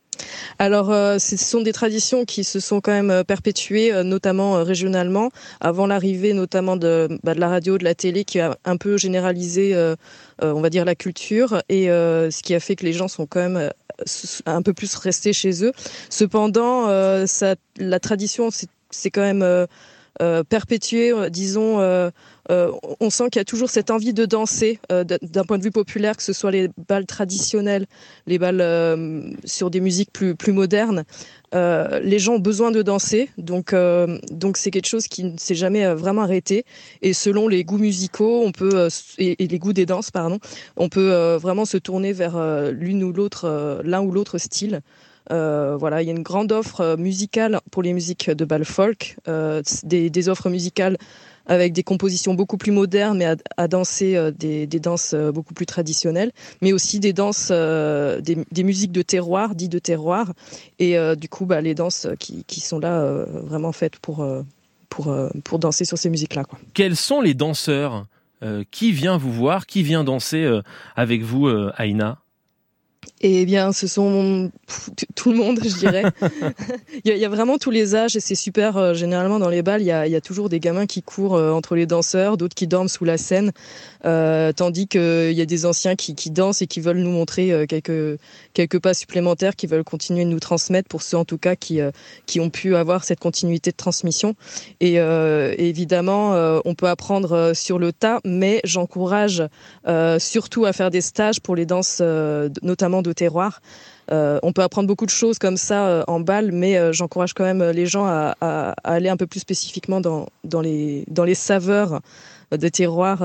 Alors, ce sont des traditions qui se sont quand même perpétuées, notamment régionalement, avant l'arrivée notamment de la radio, de la télé, qui a un peu généralisé, on va dire, la culture, et ce qui a fait que les gens sont quand même un peu plus restés chez eux. Cependant, la tradition, c'est quand même perpétuée, disons. On sent qu'il y a toujours cette envie de danser d'un point de vue populaire, que ce soit les bals traditionnels, les bals sur des musiques plus modernes. Les gens ont besoin de danser, donc c'est quelque chose qui ne s'est jamais vraiment arrêté. Et selon les goûts musicaux, et les goûts des danses, on peut vraiment se tourner vers l'un ou l'autre style. Voilà, il y a une grande offre musicale pour les musiques de bal folk, des offres musicales avec des compositions beaucoup plus modernes, mais à danser des danses beaucoup plus traditionnelles, mais aussi des danses, des musiques de terroir, dites de terroir, et du coup, les danses qui sont là vraiment faites pour danser sur ces musiques-là, quoi. Quels sont les danseurs ? Qui vient vous voir ? Qui vient danser avec vous, Aïna ? Eh bien, ce sont tout le monde, je dirais. Il y a vraiment tous les âges et c'est super. Généralement, dans les balles, il y a toujours des gamins qui courent entre les danseurs, d'autres qui dorment sous la scène, tandis qu'il y a des anciens qui dansent et qui veulent nous montrer quelques pas supplémentaires, qui veulent continuer de nous transmettre, pour ceux en tout cas qui ont pu avoir cette continuité de transmission. Et évidemment, on peut apprendre sur le tas, mais j'encourage surtout à faire des stages pour les danses, notamment de terroir. On peut apprendre beaucoup de choses comme ça en bal, mais j'encourage quand même les gens à aller un peu plus spécifiquement dans les saveurs de terroir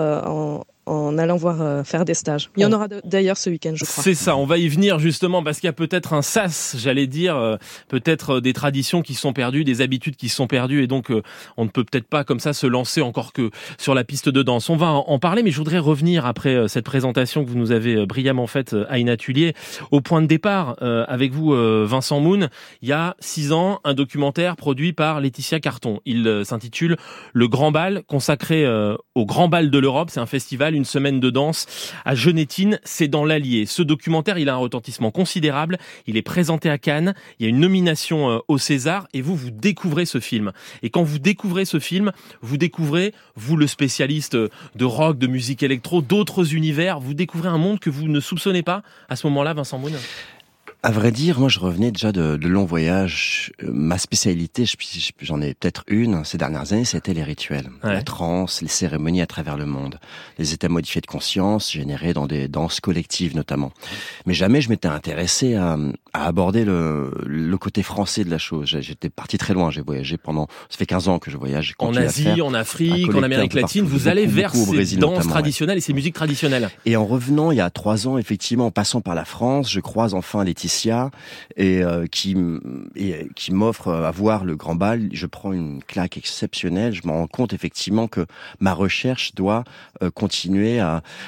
en allant voir faire des stages. Il y en aura d'ailleurs ce week-end, je crois. C'est ça, on va y venir justement parce qu'il y a peut-être un sas, j'allais dire, peut-être des traditions qui sont perdues, des habitudes qui sont perdues et donc on ne peut peut-être pas comme ça se lancer encore que sur la piste de danse. On va en parler, mais je voudrais revenir après cette présentation que vous nous avez brillamment faite, Aïna Tullier, au point de départ avec vous, Vincent Moon. Il y a 6 ans, un documentaire produit par Laetitia Carton. Il s'intitule Le Grand Bal, consacré au Grand Bal de l'Europe. C'est un festival, une semaine de danse à Genettine, c'est dans l'Allier. Ce documentaire, il a un retentissement considérable. Il est présenté à Cannes. Il y a une nomination au César et vous découvrez ce film. Et quand vous découvrez ce film, vous découvrez, vous le spécialiste de rock, de musique électro, d'autres univers, vous découvrez un monde que vous ne soupçonnez pas à ce moment-là, Vincent Moon. À vrai dire, moi je revenais déjà de longs voyages. Ma spécialité, j'en ai peut-être une ces dernières années, c'était les rituels. Ouais. La transe, les cérémonies à travers le monde. Les états modifiés de conscience générés dans des danses collectives notamment. Mais jamais je m'étais intéressé à aborder le côté français de la chose. J'étais parti très loin, j'ai voyagé ça fait 15 ans que je voyage. En Asie, en Afrique, en Amérique latine, vous allez vers ces danses traditionnelles et ces musiques traditionnelles. Et en revenant il y a 3 ans, effectivement, en passant par la France, je croise enfin Laetitia et qui m'offre à voir le Grand Bal. Je prends une claque exceptionnelle. Je me rends compte effectivement que ma recherche doit continuer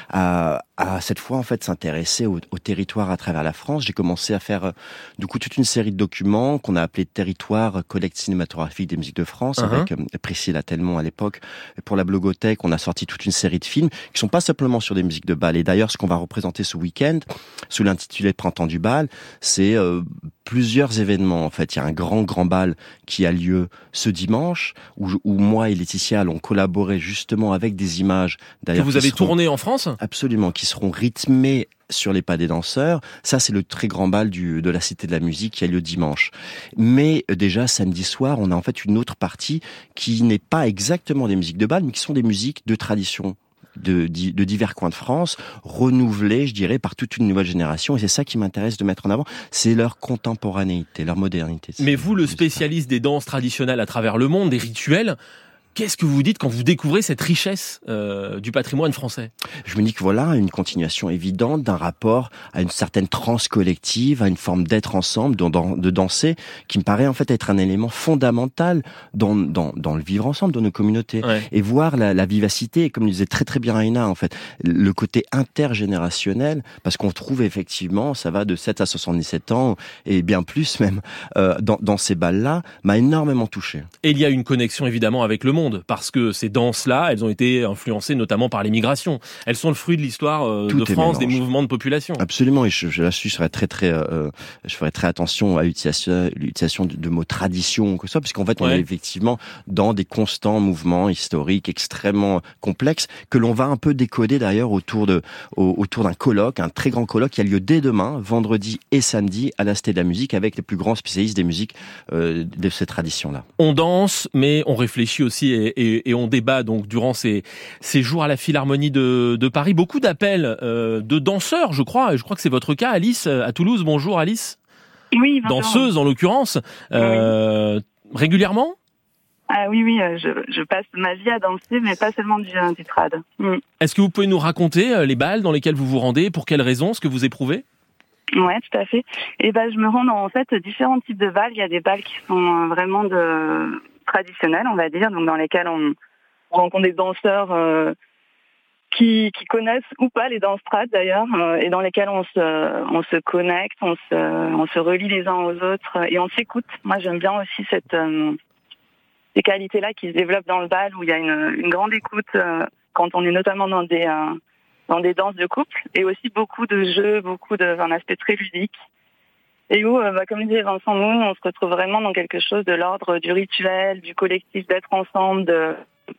à cette fois en fait s'intéresser au territoire à travers la France. J'ai commencé à faire du coup toute une série de documents qu'on a appelé Territoire collecte cinématographique des musiques de France avec Priscilla Telmont à l'époque. Et pour la Blogothèque, on a sorti toute une série de films qui sont pas simplement sur des musiques de bal. Et d'ailleurs, ce qu'on va représenter ce week-end sous l'intitulé Printemps du bal, c'est plusieurs événements. En fait, il y a un grand bal qui a lieu ce dimanche où moi et Laetitia allons collaborer justement avec des images. Que vous avez tourné en France ? Absolument, qui seront rythmées sur les pas des danseurs. Ça, c'est le très grand bal de la Cité de la Musique qui a lieu dimanche. Mais déjà, samedi soir, on a en fait une autre partie qui n'est pas exactement des musiques de bal, mais qui sont des musiques de tradition. De divers coins de France, renouvelés, je dirais, par toute une nouvelle génération. Et c'est ça qui m'intéresse de mettre en avant, c'est leur contemporanéité, leur modernité. Mais vous, le spécialiste des danses traditionnelles à travers le monde, des rituels, qu'est-ce que vous dites quand vous découvrez cette richesse du patrimoine français ? Je me dis que voilà une continuation évidente d'un rapport à une certaine transe collective, à une forme d'être ensemble, de danser, qui me paraît en fait être un élément fondamental dans le vivre ensemble, dans nos communautés. Ouais. Et voir la vivacité, comme le disait très très bien Aïna, en fait, le côté intergénérationnel, parce qu'on trouve effectivement, ça va de 7 à 77 ans, et bien plus même, dans ces balles-là, m'a énormément touché. Et il y a une connexion évidemment avec le monde, parce que ces danses-là, elles ont été influencées notamment par les migrations. Elles sont le fruit de l'histoire de France, des mouvements de population. Absolument, et je ferai très attention à l'utilisation de mots tradition, que ce soit, parce qu'en fait, on est effectivement dans des constants mouvements historiques extrêmement complexes, que l'on va un peu décoder d'ailleurs autour d'un colloque, un très grand colloque qui a lieu dès demain, vendredi et samedi, à la Cité de la Musique, avec les plus grands spécialistes des musiques de ces traditions-là. On danse, mais on réfléchit aussi et on débat donc durant ces jours à la Philharmonie de Paris. Beaucoup d'appels de danseurs, je crois. Et je crois que c'est votre cas, Alice, à Toulouse. Bonjour, Alice. Oui, bonjour. Danseuse, en l'occurrence. Régulièrement ? Ah oui, je passe ma vie à danser, mais pas seulement du trad. Est-ce que vous pouvez nous raconter les balles dans lesquelles vous vous rendez ? Pour quelles raisons ? Ce que vous éprouvez ? Ouais, tout à fait. Et je me rends dans en fait différents types de balles. Il y a des balles qui sont vraiment traditionnelles, on va dire, donc dans lesquelles on rencontre des danseurs qui connaissent ou pas les danses trad d'ailleurs, et dans lesquelles on se connecte, on se relie les uns aux autres et on s'écoute. Moi, j'aime bien aussi ces qualités-là qui se développent dans le bal, où il y a une grande écoute quand on est notamment dans dans des danses de couple, et aussi beaucoup de jeux, un aspect très ludique. Et où, comme disait Vincent Moon, on se retrouve vraiment dans quelque chose de l'ordre du rituel, du collectif, d'être ensemble, de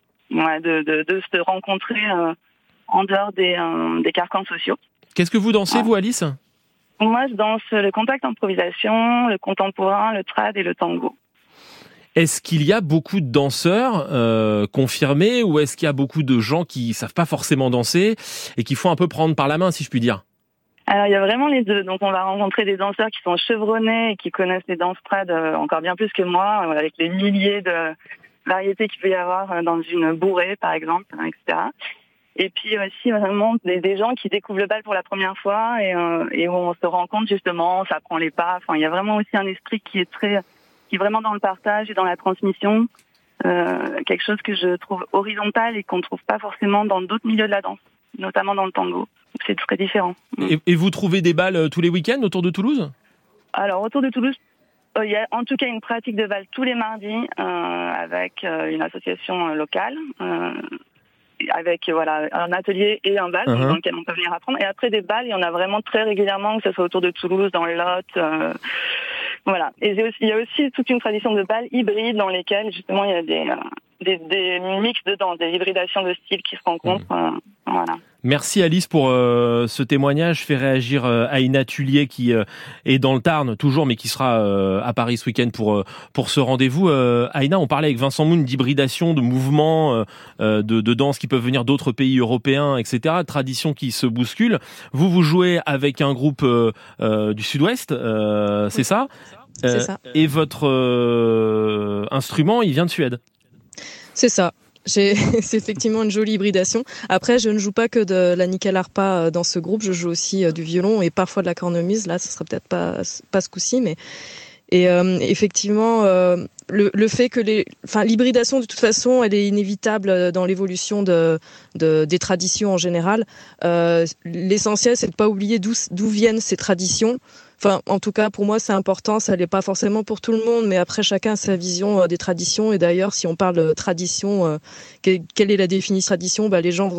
se rencontrer en dehors des carcans sociaux. Qu'est-ce que vous dansez, vous, Alice ? Moi, je danse le contact improvisation, le contemporain, le trad et le tango. Est-ce qu'il y a beaucoup de danseurs confirmés, ou est-ce qu'il y a beaucoup de gens qui savent pas forcément danser et qui font un peu prendre par la main, si je puis dire ? Alors, il y a vraiment les deux. Donc, on va rencontrer des danseurs qui sont chevronnés et qui connaissent les danses trad encore bien plus que moi, avec les milliers de variétés qu'il peut y avoir dans une bourrée, par exemple, etc. Et puis aussi vraiment des gens qui découvrent le bal pour la première fois et où on se rend compte justement, ça prend les pas. Enfin, il y a vraiment aussi un esprit qui est vraiment dans le partage et dans la transmission. Quelque chose que je trouve horizontal et qu'on ne trouve pas forcément dans d'autres milieux de la danse, notamment dans le tango. C'est très différent. Et vous trouvez des bals tous les week-ends autour de Toulouse ? Alors, autour de Toulouse, il y a en tout cas une pratique de bal tous les mardis avec une association locale. Avec un atelier et un bal dans lequel on peut venir apprendre. Et après des balles, il y en a vraiment très régulièrement, que ce soit autour de Toulouse, dans le Lot. Voilà. Et il y a aussi toute une tradition de balles hybrides dans lesquelles justement il y a des mix de danse, des hybridations de styles qui se rencontrent. Voilà. Merci Alice pour ce témoignage. Fait réagir Aïna Tullier qui est dans le Tarn toujours, mais qui sera à Paris ce week-end pour ce rendez-vous. Aïna, on parlait avec Vincent Moon d'hybridation, de mouvements, de danse qui peuvent venir d'autres pays européens, etc. De traditions qui se bousculent. Vous jouez avec un groupe du Sud-Ouest, c'est ça ? C'est ça. Et votre instrument, il vient de Suède. C'est ça. C'est effectivement une jolie hybridation. Après, je ne joue pas que de la nickel harpa dans ce groupe. Je joue aussi du violon et parfois de la cornemuse. Là, ce sera peut-être pas ce coup-ci, mais effectivement, le fait que l'hybridation de toute façon, elle est inévitable dans l'évolution des traditions en général. L'essentiel, c'est de pas oublier d'où viennent ces traditions. Enfin, en tout cas, pour moi, c'est important. Ça l'est pas forcément pour tout le monde, mais après, chacun a sa vision des traditions. Et d'ailleurs, si on parle de tradition, quelle est la définition de tradition ? Les gens vont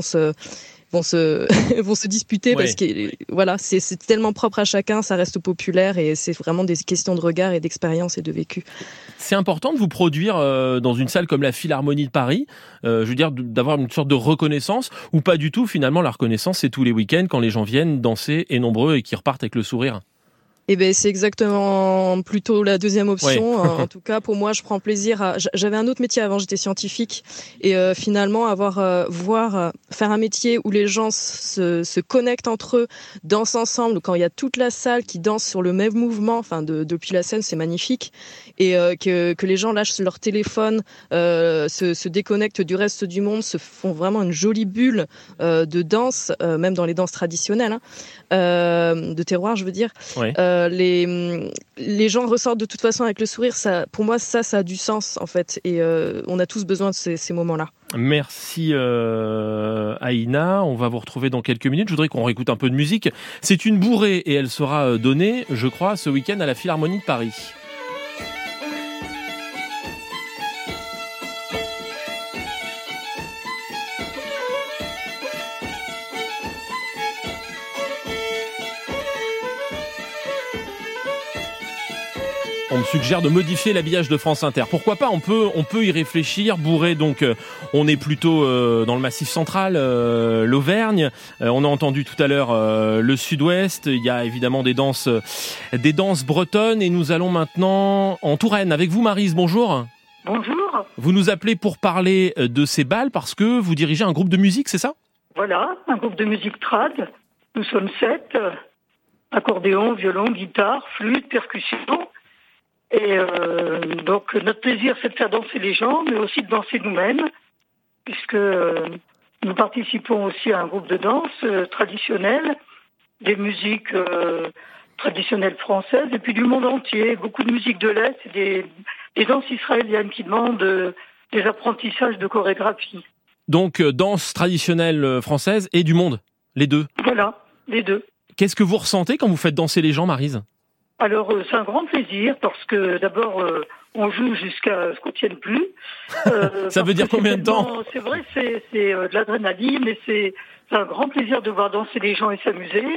se disputer parce que voilà, c'est tellement propre à chacun, ça reste populaire et c'est vraiment des questions de regard et d'expérience et de vécu. C'est important de vous produire dans une salle comme la Philharmonie de Paris, je veux dire d'avoir une sorte de reconnaissance, ou pas du tout. Finalement, la reconnaissance, c'est tous les week-ends quand les gens viennent danser et nombreux et qui repartent avec le sourire. Eh ben, c'est exactement plutôt la deuxième option. Ouais. En tout cas, pour moi, je prends plaisir j'avais un autre métier avant, j'étais scientifique. Et finalement, faire un métier où les gens se connectent entre eux, dansent ensemble, quand il y a toute la salle qui danse sur le même mouvement, depuis la scène, c'est magnifique. Et que les gens lâchent leur téléphone, se déconnectent du reste du monde, se font vraiment une jolie bulle de danse, même dans les danses traditionnelles, de terroir, je veux dire. Ouais. Les gens ressortent de toute façon avec le sourire. Ça, pour moi, ça a du sens en fait. Et on a tous besoin de ces moments-là. Merci Aïna. On va vous retrouver dans quelques minutes. Je voudrais qu'on réécoute un peu de musique. C'est une bourrée et elle sera donnée, je crois, ce week-end à la Philharmonie de Paris. On me suggère de modifier l'habillage de France Inter. Pourquoi pas ? On peut y réfléchir. Bourré, donc, on est plutôt dans le Massif central, l'Auvergne. On a entendu tout à l'heure le Sud-Ouest. Il y a évidemment des danses bretonnes. Et nous allons maintenant en Touraine avec vous, Maryse. Bonjour. Bonjour. Vous nous appelez pour parler de ces bals parce que vous dirigez un groupe de musique, c'est ça ? Voilà, un groupe de musique trad. Nous sommes 7. Accordéon, violon, guitare, flûte, percussion. Et donc notre plaisir, c'est de faire danser les gens, mais aussi de danser nous-mêmes, puisque nous participons aussi à un groupe de danse traditionnel, des musiques traditionnelles françaises, et puis du monde entier, beaucoup de musique de l'Est, et des danses israéliennes qui demandent des apprentissages de chorégraphie. Donc danse traditionnelle française et du monde, les deux. Voilà, les deux. Qu'est-ce que vous ressentez quand vous faites danser les gens, Maryse ? Alors, c'est un grand plaisir parce que d'abord, on joue jusqu'à ce qu'on tienne plus. Ça veut dire combien de temps ? C'est vrai, c'est de l'adrénaline, mais c'est un grand plaisir de voir danser les gens et s'amuser.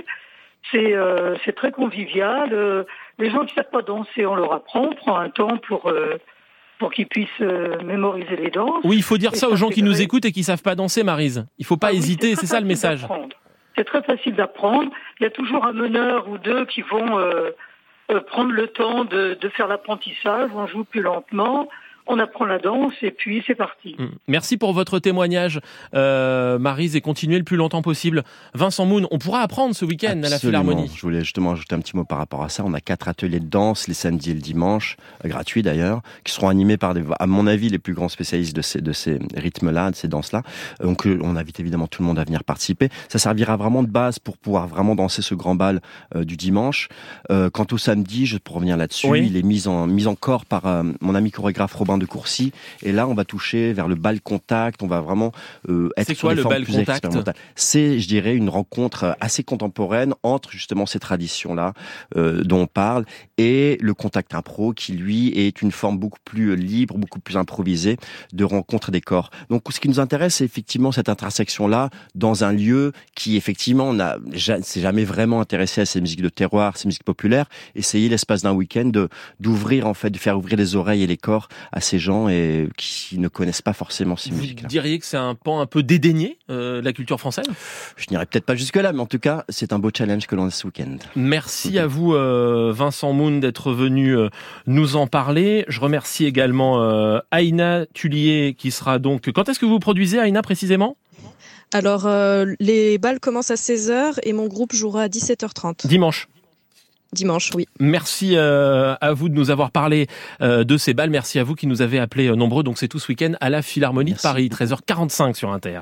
C'est très convivial. Les gens qui ne savent pas danser, on leur apprend, on prend un temps pour qu'ils puissent mémoriser les danses. Oui, il faut dire ça aux gens qui nous écoutent et qui ne savent pas danser, Maryse. Il ne faut pas hésiter, c'est ça le message. C'est très facile d'apprendre. Il y a toujours un meneur ou deux qui vont prendre le temps de faire l'apprentissage. On joue plus lentement, on apprend la danse et puis c'est parti. Merci pour votre témoignage, Maryse, et continuez le plus longtemps possible. Vincent Moon, on pourra apprendre ce week-end à la Philharmonie. Je voulais justement ajouter un petit mot par rapport à ça. On a 4 ateliers de danse les samedis et le dimanche, gratuits d'ailleurs, qui seront animés par, à mon avis, les plus grands spécialistes de ces rythmes-là, de ces danses-là. Donc on invite évidemment tout le monde à venir participer. Ça servira vraiment de base pour pouvoir vraiment danser ce grand bal du dimanche. Quant au samedi, pour revenir là-dessus, il est mis en corps par mon ami chorégraphe Robin de Courcy, et là on va toucher vers le bal contact, on va vraiment être sur des formes plus expérimentales. C'est, je dirais, une rencontre assez contemporaine entre justement ces traditions-là dont on parle et le contact impro qui lui est une forme beaucoup plus libre, beaucoup plus improvisée de rencontre des corps. Donc ce qui nous intéresse, c'est effectivement cette intersection-là dans un lieu qui effectivement s'est jamais vraiment intéressé à ces musiques de terroir, ces musiques populaires. Essayer l'espace d'un week-end d'ouvrir en fait, de faire ouvrir les oreilles et les corps à ces gens et qui ne connaissent pas forcément ces musiques-là. Vous diriez que c'est un pan un peu dédaigné de la culture française ? Je n'irai peut-être pas jusque-là, mais en tout cas, c'est un beau challenge que l'on a ce week-end. Merci à vous, Vincent Moon, d'être venu nous en parler. Je remercie également Aïna Tullier, qui sera donc... Quand est-ce que vous produisez, Aïna, précisément ? Alors, les balles commencent à 16h et mon groupe jouera à 17h30. Dimanche, oui. Merci à vous de nous avoir parlé de ces balles. Merci à vous qui nous avez appelés nombreux. Donc c'est tout ce week-end à la Philharmonie de Paris, 13h45 sur Inter.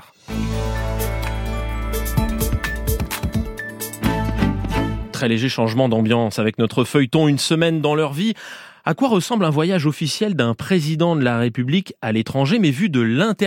Très léger changement d'ambiance avec notre feuilleton Une semaine dans leur vie. À quoi ressemble un voyage officiel d'un président de la République à l'étranger, mais vu de l'intérieur ?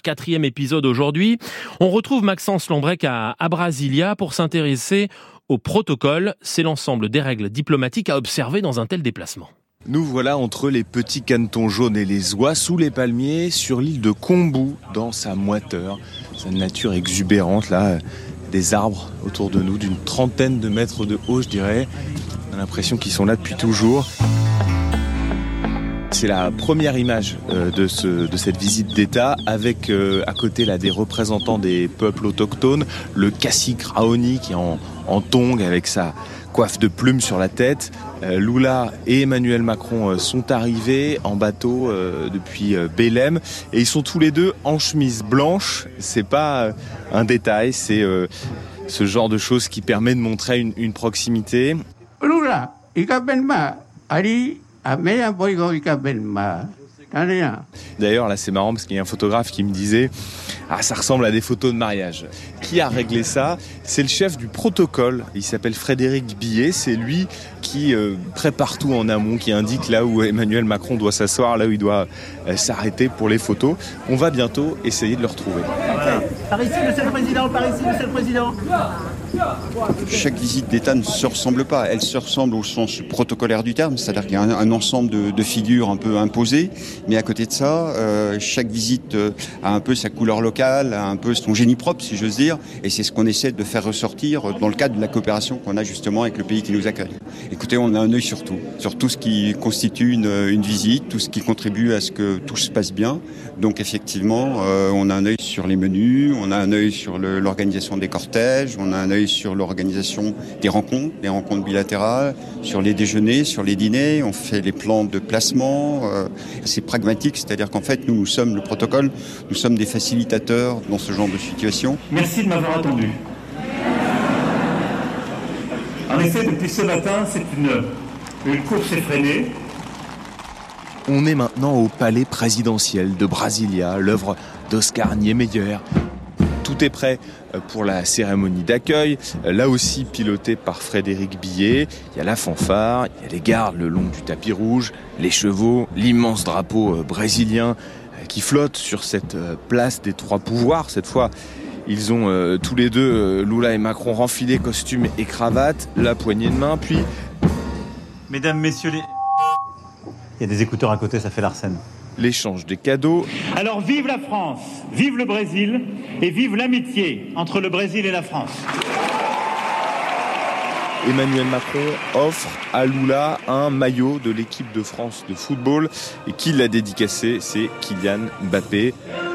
4e épisode aujourd'hui. On retrouve Maxence Lambrec à Brasilia pour s'intéresser au protocole. C'est l'ensemble des règles diplomatiques à observer dans un tel déplacement. Nous voilà entre les petits canetons jaunes et les oies, sous les palmiers, sur l'île de Kombu, dans sa moiteur, sa nature exubérante, là, des arbres autour de nous, d'une 30aine de mètres de haut, je dirais. On a l'impression qu'ils sont là depuis toujours. C'est la première image de cette visite d'État avec à côté là des représentants des peuples autochtones, le cacique Raoni qui est en tongs avec sa coiffe de plumes sur la tête. Lula et Emmanuel Macron sont arrivés en bateau depuis Belém et ils sont tous les deux en chemise blanche. C'est pas un détail, c'est ce genre de choses qui permet de montrer une proximité. Lula, ikabelma, ali. D'ailleurs, là, c'est marrant parce qu'il y a un photographe qui me disait « Ah, ça ressemble à des photos de mariage ». Qui a réglé ça ? C'est le chef du protocole. Il s'appelle Frédéric Billet. C'est lui qui prépare tout en amont, qui indique là où Emmanuel Macron doit s'asseoir, là où il doit s'arrêter pour les photos. On va bientôt essayer de le retrouver. Par ici, monsieur le président, par ici, monsieur le président. Chaque visite d'État ne se ressemble pas. Elle se ressemble au sens protocolaire du terme, c'est-à-dire qu'il y a un ensemble de figures un peu imposées. Mais à côté de ça, chaque visite a un peu sa couleur locale, a un peu son génie propre, si j'ose dire. Et c'est ce qu'on essaie de faire ressortir dans le cadre de la coopération qu'on a justement avec le pays qui nous accueille. Écoutez, on a un œil sur tout ce qui constitue une visite, tout ce qui contribue à ce que tout se passe bien. Donc effectivement, on a un œil sur les menus, on a un œil sur l'organisation des cortèges, on a un œil sur l'organisation des rencontres bilatérales, sur les déjeuners, sur les dîners, on fait les plans de placement. C'est pragmatique, c'est-à-dire qu'en fait, nous sommes le protocole, nous sommes des facilitateurs dans ce genre de situation. Merci de m'avoir attendu. En effet, depuis ce matin, c'est une course effrénée. On est maintenant au palais présidentiel de Brasilia, l'œuvre d'Oscar Niemeyer. Tout est prêt pour la cérémonie d'accueil, là aussi pilotée par Frédéric Billet. Il y a la fanfare, il y a les gardes le long du tapis rouge, les chevaux, l'immense drapeau brésilien qui flotte sur cette place des trois pouvoirs. Cette fois, ils ont tous les deux, Lula et Macron, renfilé costume et cravate, la poignée de main, puis Mesdames, messieurs, il y a des écouteurs à côté, ça fait l'arsène. L'échange des cadeaux. Alors vive la France, vive le Brésil et vive l'amitié entre le Brésil et la France. Emmanuel Macron offre à Lula un maillot de l'équipe de France de football et qui l'a dédicacé, c'est Kylian Mbappé.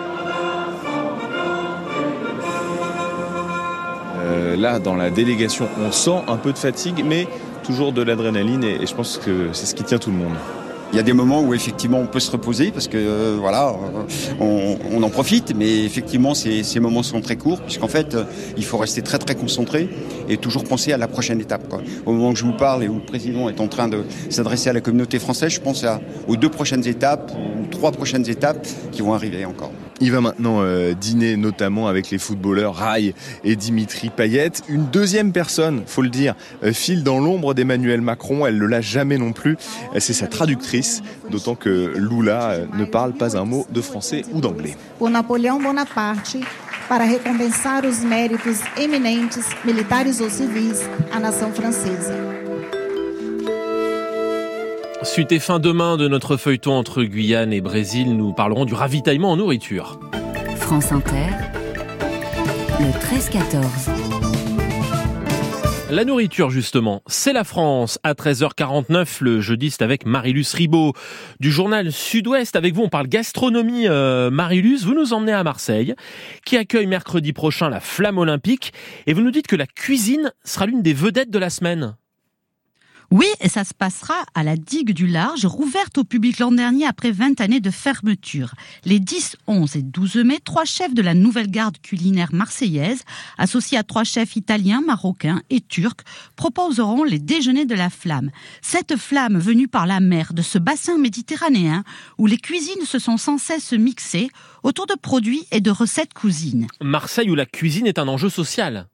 Là, dans la délégation, on sent un peu de fatigue, mais toujours de l'adrénaline et je pense que c'est ce qui tient tout le monde. Il y a des moments où effectivement on peut se reposer parce que on en profite, mais effectivement ces moments sont très courts puisqu'en fait il faut rester très très concentré et toujours penser à la prochaine étape, quoi. Au moment que je vous parle et où le président est en train de s'adresser à la communauté française, je pense aux 2 prochaines étapes ou 3 prochaines étapes qui vont arriver encore. Il va maintenant dîner notamment avec les footballeurs Raï et Dimitri Payet. Une deuxième personne, faut le dire, file dans l'ombre d'Emmanuel Macron. Elle ne l'a jamais non plus. C'est sa traductrice, d'autant que Lula ne parle pas un mot de français ou d'anglais. Por Napoleão Bonaparte, para recompensar os méritos eminentes, militares ou civis, à nação française. Suite et fin demain de notre feuilleton entre Guyane et Brésil, nous parlerons du ravitaillement en nourriture. France Inter, le 13-14. La nourriture, justement, c'est la France. À 13h49, le jeudi, c'est avec Marilus Ribaud du journal Sud-Ouest. Avec vous, on parle gastronomie. Marilus, vous nous emmenez à Marseille, qui accueille mercredi prochain la Flamme Olympique. Et vous nous dites que la cuisine sera l'une des vedettes de la semaine. Oui, et ça se passera à la Digue du Large, rouverte au public l'an dernier après 20 années de fermeture. Les 10, 11 et 12 mai, 3 chefs de la nouvelle garde culinaire marseillaise, associés à 3 chefs italiens, marocains et turcs, proposeront les déjeuners de la flamme. Cette flamme venue par la mer de ce bassin méditerranéen où les cuisines se sont sans cesse mixées autour de produits et de recettes cousines. Marseille où la cuisine est un enjeu social.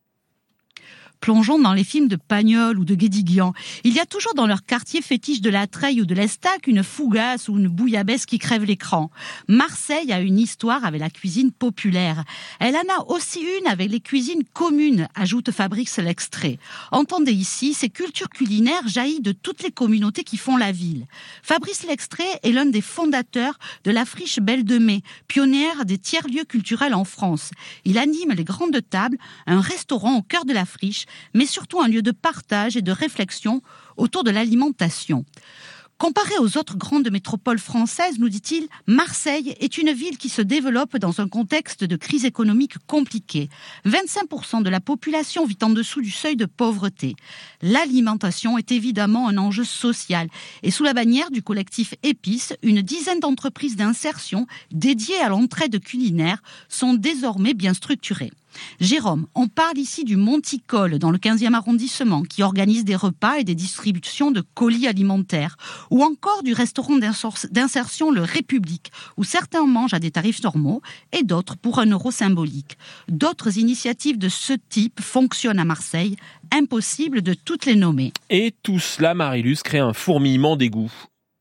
Plongeons dans les films de Pagnol ou de Guédiguian. Il y a toujours dans leur quartier fétiche de la Treille ou de l'Estac une fougasse ou une bouillabaisse qui crève l'écran. Marseille a une histoire avec la cuisine populaire. Elle en a aussi une avec les cuisines communes, ajoute Fabrice Lextrait. Entendez ici, ces cultures culinaires jaillissent de toutes les communautés qui font la ville. Fabrice Lextrait est l'un des fondateurs de la Friche Belle de Mai, pionnière des tiers-lieux culturels en France. Il anime les grandes tables, un restaurant au cœur de la friche, mais surtout un lieu de partage et de réflexion autour de l'alimentation. Comparé aux autres grandes métropoles françaises, nous dit-il, Marseille est une ville qui se développe dans un contexte de crise économique compliquée. 25% de la population vit en dessous du seuil de pauvreté. L'alimentation est évidemment un enjeu social. Et sous la bannière du collectif Épices, une dizaine d'entreprises d'insertion dédiées à l'entraide culinaire sont désormais bien structurées. Jérôme, on parle ici du Monticole dans le 15e arrondissement qui organise des repas et des distributions de colis alimentaires, ou encore du restaurant d'insertion Le République où certains mangent à des tarifs normaux et d'autres pour 1 euro symbolique. D'autres initiatives de ce type fonctionnent à Marseille, impossible de toutes les nommer. Et tout cela, Marilus, crée un fourmillement des goûts.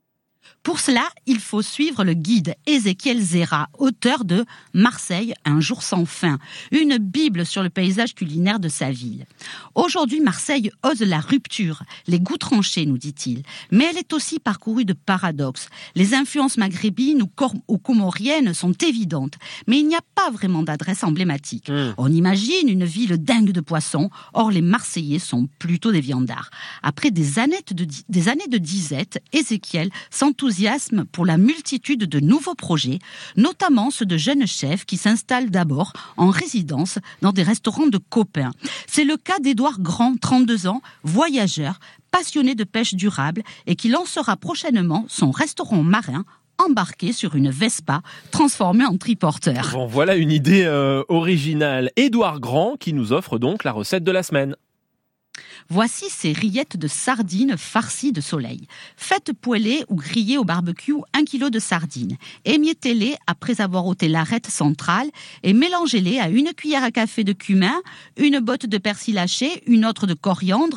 Pour cela, il faut suivre le guide Ézéchiel Zera, auteur de Marseille, un jour sans fin, une bible sur le paysage culinaire de sa ville. Aujourd'hui, Marseille ose la rupture, les goûts tranchés, nous dit-il. Mais elle est aussi parcourue de paradoxes. Les influences maghrébines ou comoriennes sont évidentes, mais il n'y a pas vraiment d'adresse emblématique. On imagine une ville dingue de poissons, or les Marseillais sont plutôt des viandards. Après des années de disette, Ézéchiel s'enthousiasme pour la multitude de nouveaux projets, notamment ceux de jeunes chefs qui s'installent d'abord en résidence dans des restaurants de copains. C'est le cas d'Édouard Grand, 32 ans, voyageur, passionné de pêche durable et qui lancera prochainement son restaurant marin embarqué sur une Vespa transformée en triporteur. Bon, voilà une idée originale. Édouard Grand qui nous offre donc la recette de la semaine. Voici ces rillettes de sardines farcies de soleil. Faites poêler ou griller au barbecue 1 kg de sardines. Émiettez-les après avoir ôté l'arête centrale et mélangez-les à 1 cuillère à café de cumin, 1 botte de persil haché, 1 autre de coriandre,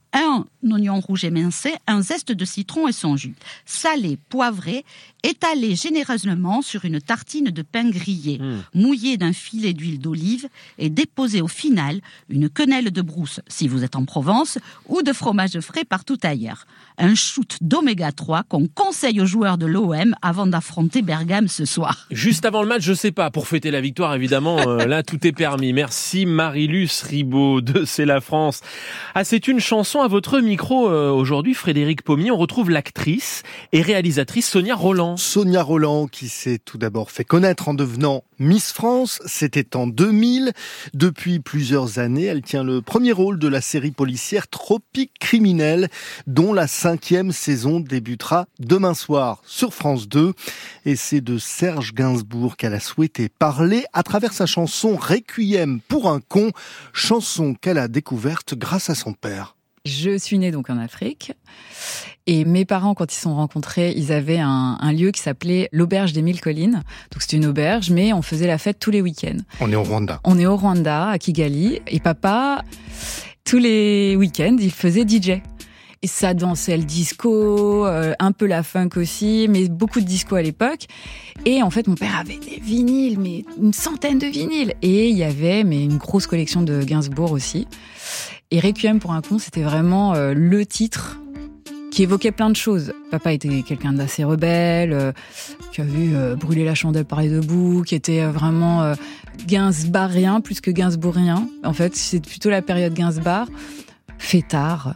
un oignon rouge émincé, un zeste de citron et son jus. Salé, poivré, étalé généreusement sur une tartine de pain grillé, mouillé d'un filet d'huile d'olive et déposé au final une quenelle de brousse, si vous êtes en Provence, ou de fromage frais partout ailleurs. Un shoot d'oméga 3 qu'on conseille aux joueurs de l'OM avant d'affronter Bergame ce soir. Juste avant le match, je sais pas, pour fêter la victoire, évidemment, là, tout est permis. Merci Marie-Luce Ribaud de C'est la France. Ah, c'est une chanson à votre micro aujourd'hui, Frédéric Pommier. On retrouve l'actrice et réalisatrice Sonia Rolland. Sonia Rolland qui s'est tout d'abord fait connaître en devenant Miss France, c'était en 2000. Depuis plusieurs années, elle tient le premier rôle de la série policière Tropique Criminel, dont la 5e saison débutera demain soir sur France 2. Et c'est de Serge Gainsbourg qu'elle a souhaité parler à travers sa chanson Requiem pour un con, chanson qu'elle a découverte grâce à son père. Je suis née donc en Afrique et mes parents, quand ils se sont rencontrés, ils avaient un lieu qui s'appelait l'Auberge des Mille Collines. Donc c'était une auberge, mais on faisait la fête tous les week-ends. On est au Rwanda. On est au Rwanda, à Kigali. Et papa, tous les week-ends, il faisait DJ. Et ça dansait le disco, un peu la funk aussi, mais beaucoup de disco à l'époque. Et en fait, mon père avait des vinyles, mais une centaine de vinyles. Et il y avait une grosse collection de Gainsbourg aussi. Et Requiem pour un con, c'était vraiment le titre qui évoquait plein de choses. Papa était quelqu'un d'assez rebelle, qui a vu brûler la chandelle par les deux bouts, qui était vraiment gainsbourgien plus que gainsbourgien. En fait, c'est plutôt la période Gainsbourg. Fêtard.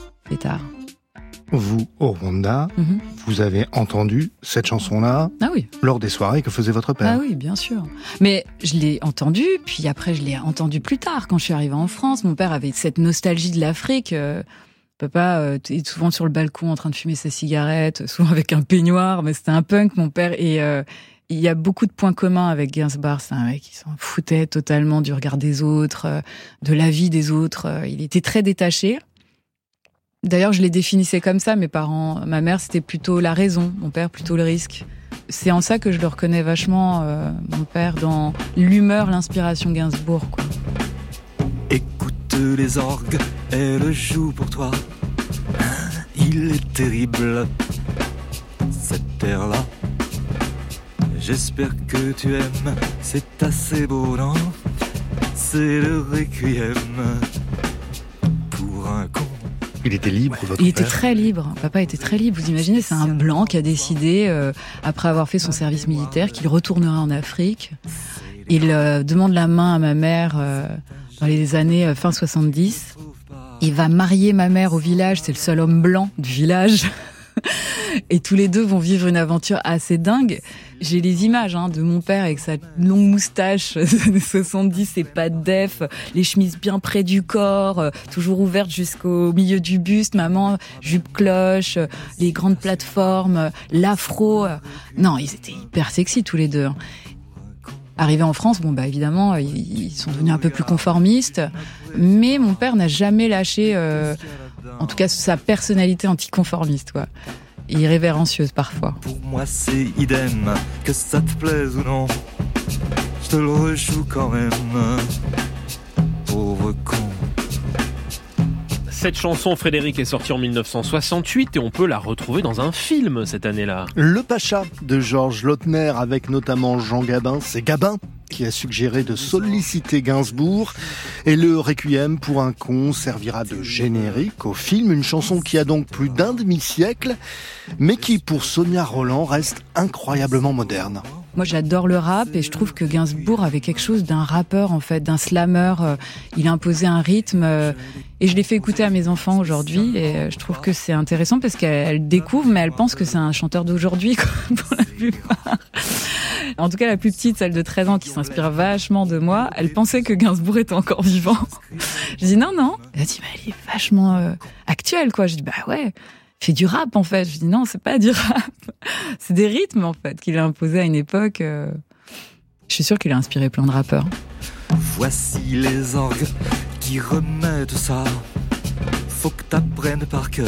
Vous, au Rwanda, vous avez entendu cette chanson-là lors des soirées que faisait votre père. Ah oui, bien sûr. Mais je l'ai entendu, puis après je l'ai entendu plus tard, quand je suis arrivée en France. Mon père avait cette nostalgie de l'Afrique. Papa est souvent sur le balcon en train de fumer sa cigarette, souvent avec un peignoir, mais c'était un punk, mon père. Et il y a beaucoup de points communs avec Gainsbourg. C'est un mec qui s'en foutait totalement du regard des autres, de la vie des autres. Il était très détaché. D'ailleurs, je les définissais comme ça, mes parents. Ma mère, c'était plutôt la raison, mon père, plutôt le risque. C'est en ça que je le reconnais vachement, mon père, dans l'humeur, l'inspiration Gainsbourg, quoi. Écoute les orgues, elle joue pour toi. Il est terrible, cet air-là. J'espère que tu aimes, c'est assez beau, non? C'est le requiem pour un con. Il était libre, votre père ? Il était très libre. Papa était très libre. Vous imaginez, c'est un blanc qui a décidé, après avoir fait son service militaire, qu'il retournera en Afrique. Il demande la main à ma mère dans les années fin 70. Il va marier ma mère au village. C'est le seul homme blanc du village. Et tous les deux vont vivre une aventure assez dingue. J'ai les images de mon père avec sa longue moustache des années 70, ses pattes def, les chemises bien près du corps, toujours ouvertes jusqu'au milieu du buste, maman, jupe cloche, les grandes plateformes, l'afro. Non, ils étaient hyper sexy tous les deux. Arrivés en France, évidemment, ils sont devenus un peu plus conformistes. Mais mon père n'a jamais lâché, en tout cas, sa personnalité anticonformiste, quoi. Et irrévérencieuse parfois. Pour moi c'est idem, que ça te plaise ou non, je te le rejoue quand même, pauvre con. Cette chanson, Frédéric, est sortie en 1968 et on peut la retrouver dans un film cette année-là. Le Pacha de Georges Lautner avec notamment Jean Gabin. C'est Gabin qui a suggéré de solliciter Gainsbourg. Et le Requiem pour un con servira de générique au film. Une chanson qui a donc plus d'un demi-siècle, mais qui, pour Sonia Rolland, reste incroyablement moderne. Moi, j'adore le rap et je trouve que Gainsbourg avait quelque chose d'un rappeur, en fait, d'un slammer. Il imposait un rythme et je l'ai fait écouter à mes enfants aujourd'hui et je trouve que c'est intéressant parce qu'elles découvrent, mais elles pensent que c'est un chanteur d'aujourd'hui, quoi, pour la plupart. En tout cas, la plus petite, celle de 13 ans, qui s'inspire vachement de moi, elle pensait que Gainsbourg était encore vivant. Je dis non. Elle a dit, il est vachement actuel, quoi. Je dis, ouais. Fait du rap en fait. Je dis non, c'est pas du rap. C'est des rythmes en fait qu'il a imposé à une époque. Je suis sûre qu'il a inspiré plein de rappeurs. Voici les orgues qui remettent ça. Faut que t'apprennes par cœur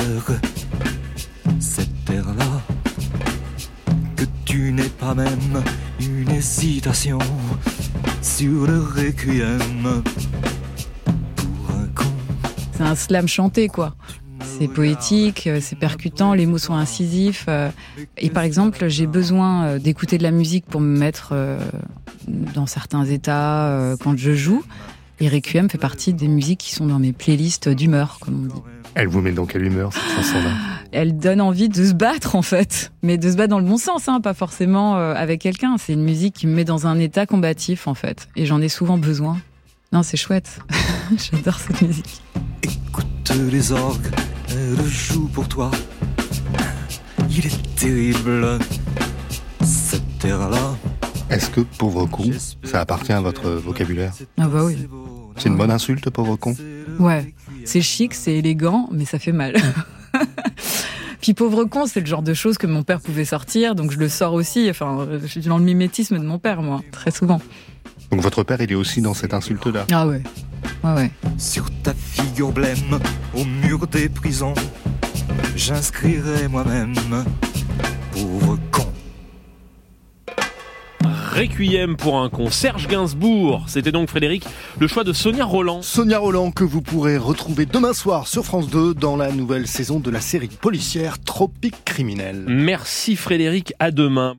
cette terre-là. Que tu n'aies pas même une hésitation sur le requiem. c'est un slam chanté, quoi. C'est poétique, c'est percutant, les mots sont incisifs. Et par exemple, j'ai besoin d'écouter de la musique pour me mettre dans certains états quand je joue. Et Requiem fait partie des musiques qui sont dans mes playlists d'humeur, comme on dit. Elle vous met dans quelle humeur, cette chanson-là ? Elle donne envie de se battre, en fait. Mais de se battre dans le bon sens, pas forcément avec quelqu'un. C'est une musique qui me met dans un état combatif, en fait. Et j'en ai souvent besoin. Non, c'est chouette. J'adore cette musique. Écoute les orgues, elles jouent pour toi. Il est terrible, cette terre-là. Est-ce que pauvre con, ça appartient à votre vocabulaire ? Ah bah oui. C'est une bonne insulte, pauvre con ? Ouais, c'est chic, c'est élégant, mais ça fait mal. Puis pauvre con, c'est le genre de choses que mon père pouvait sortir, donc je le sors aussi. Enfin, je suis dans le mimétisme de mon père, moi, très souvent. Donc votre père, il est aussi dans cette insulte-là ? Ah ouais. Ouais. Sur ta figure blême, au mur des prisons, j'inscrirai moi-même, pauvre con. Requiem pour un con, Serge Gainsbourg. C'était donc, Frédéric, le choix de Sonia Rolland. Sonia Rolland que vous pourrez retrouver demain soir sur France 2 dans la nouvelle saison de la série policière Tropique Criminel. Merci Frédéric, à demain.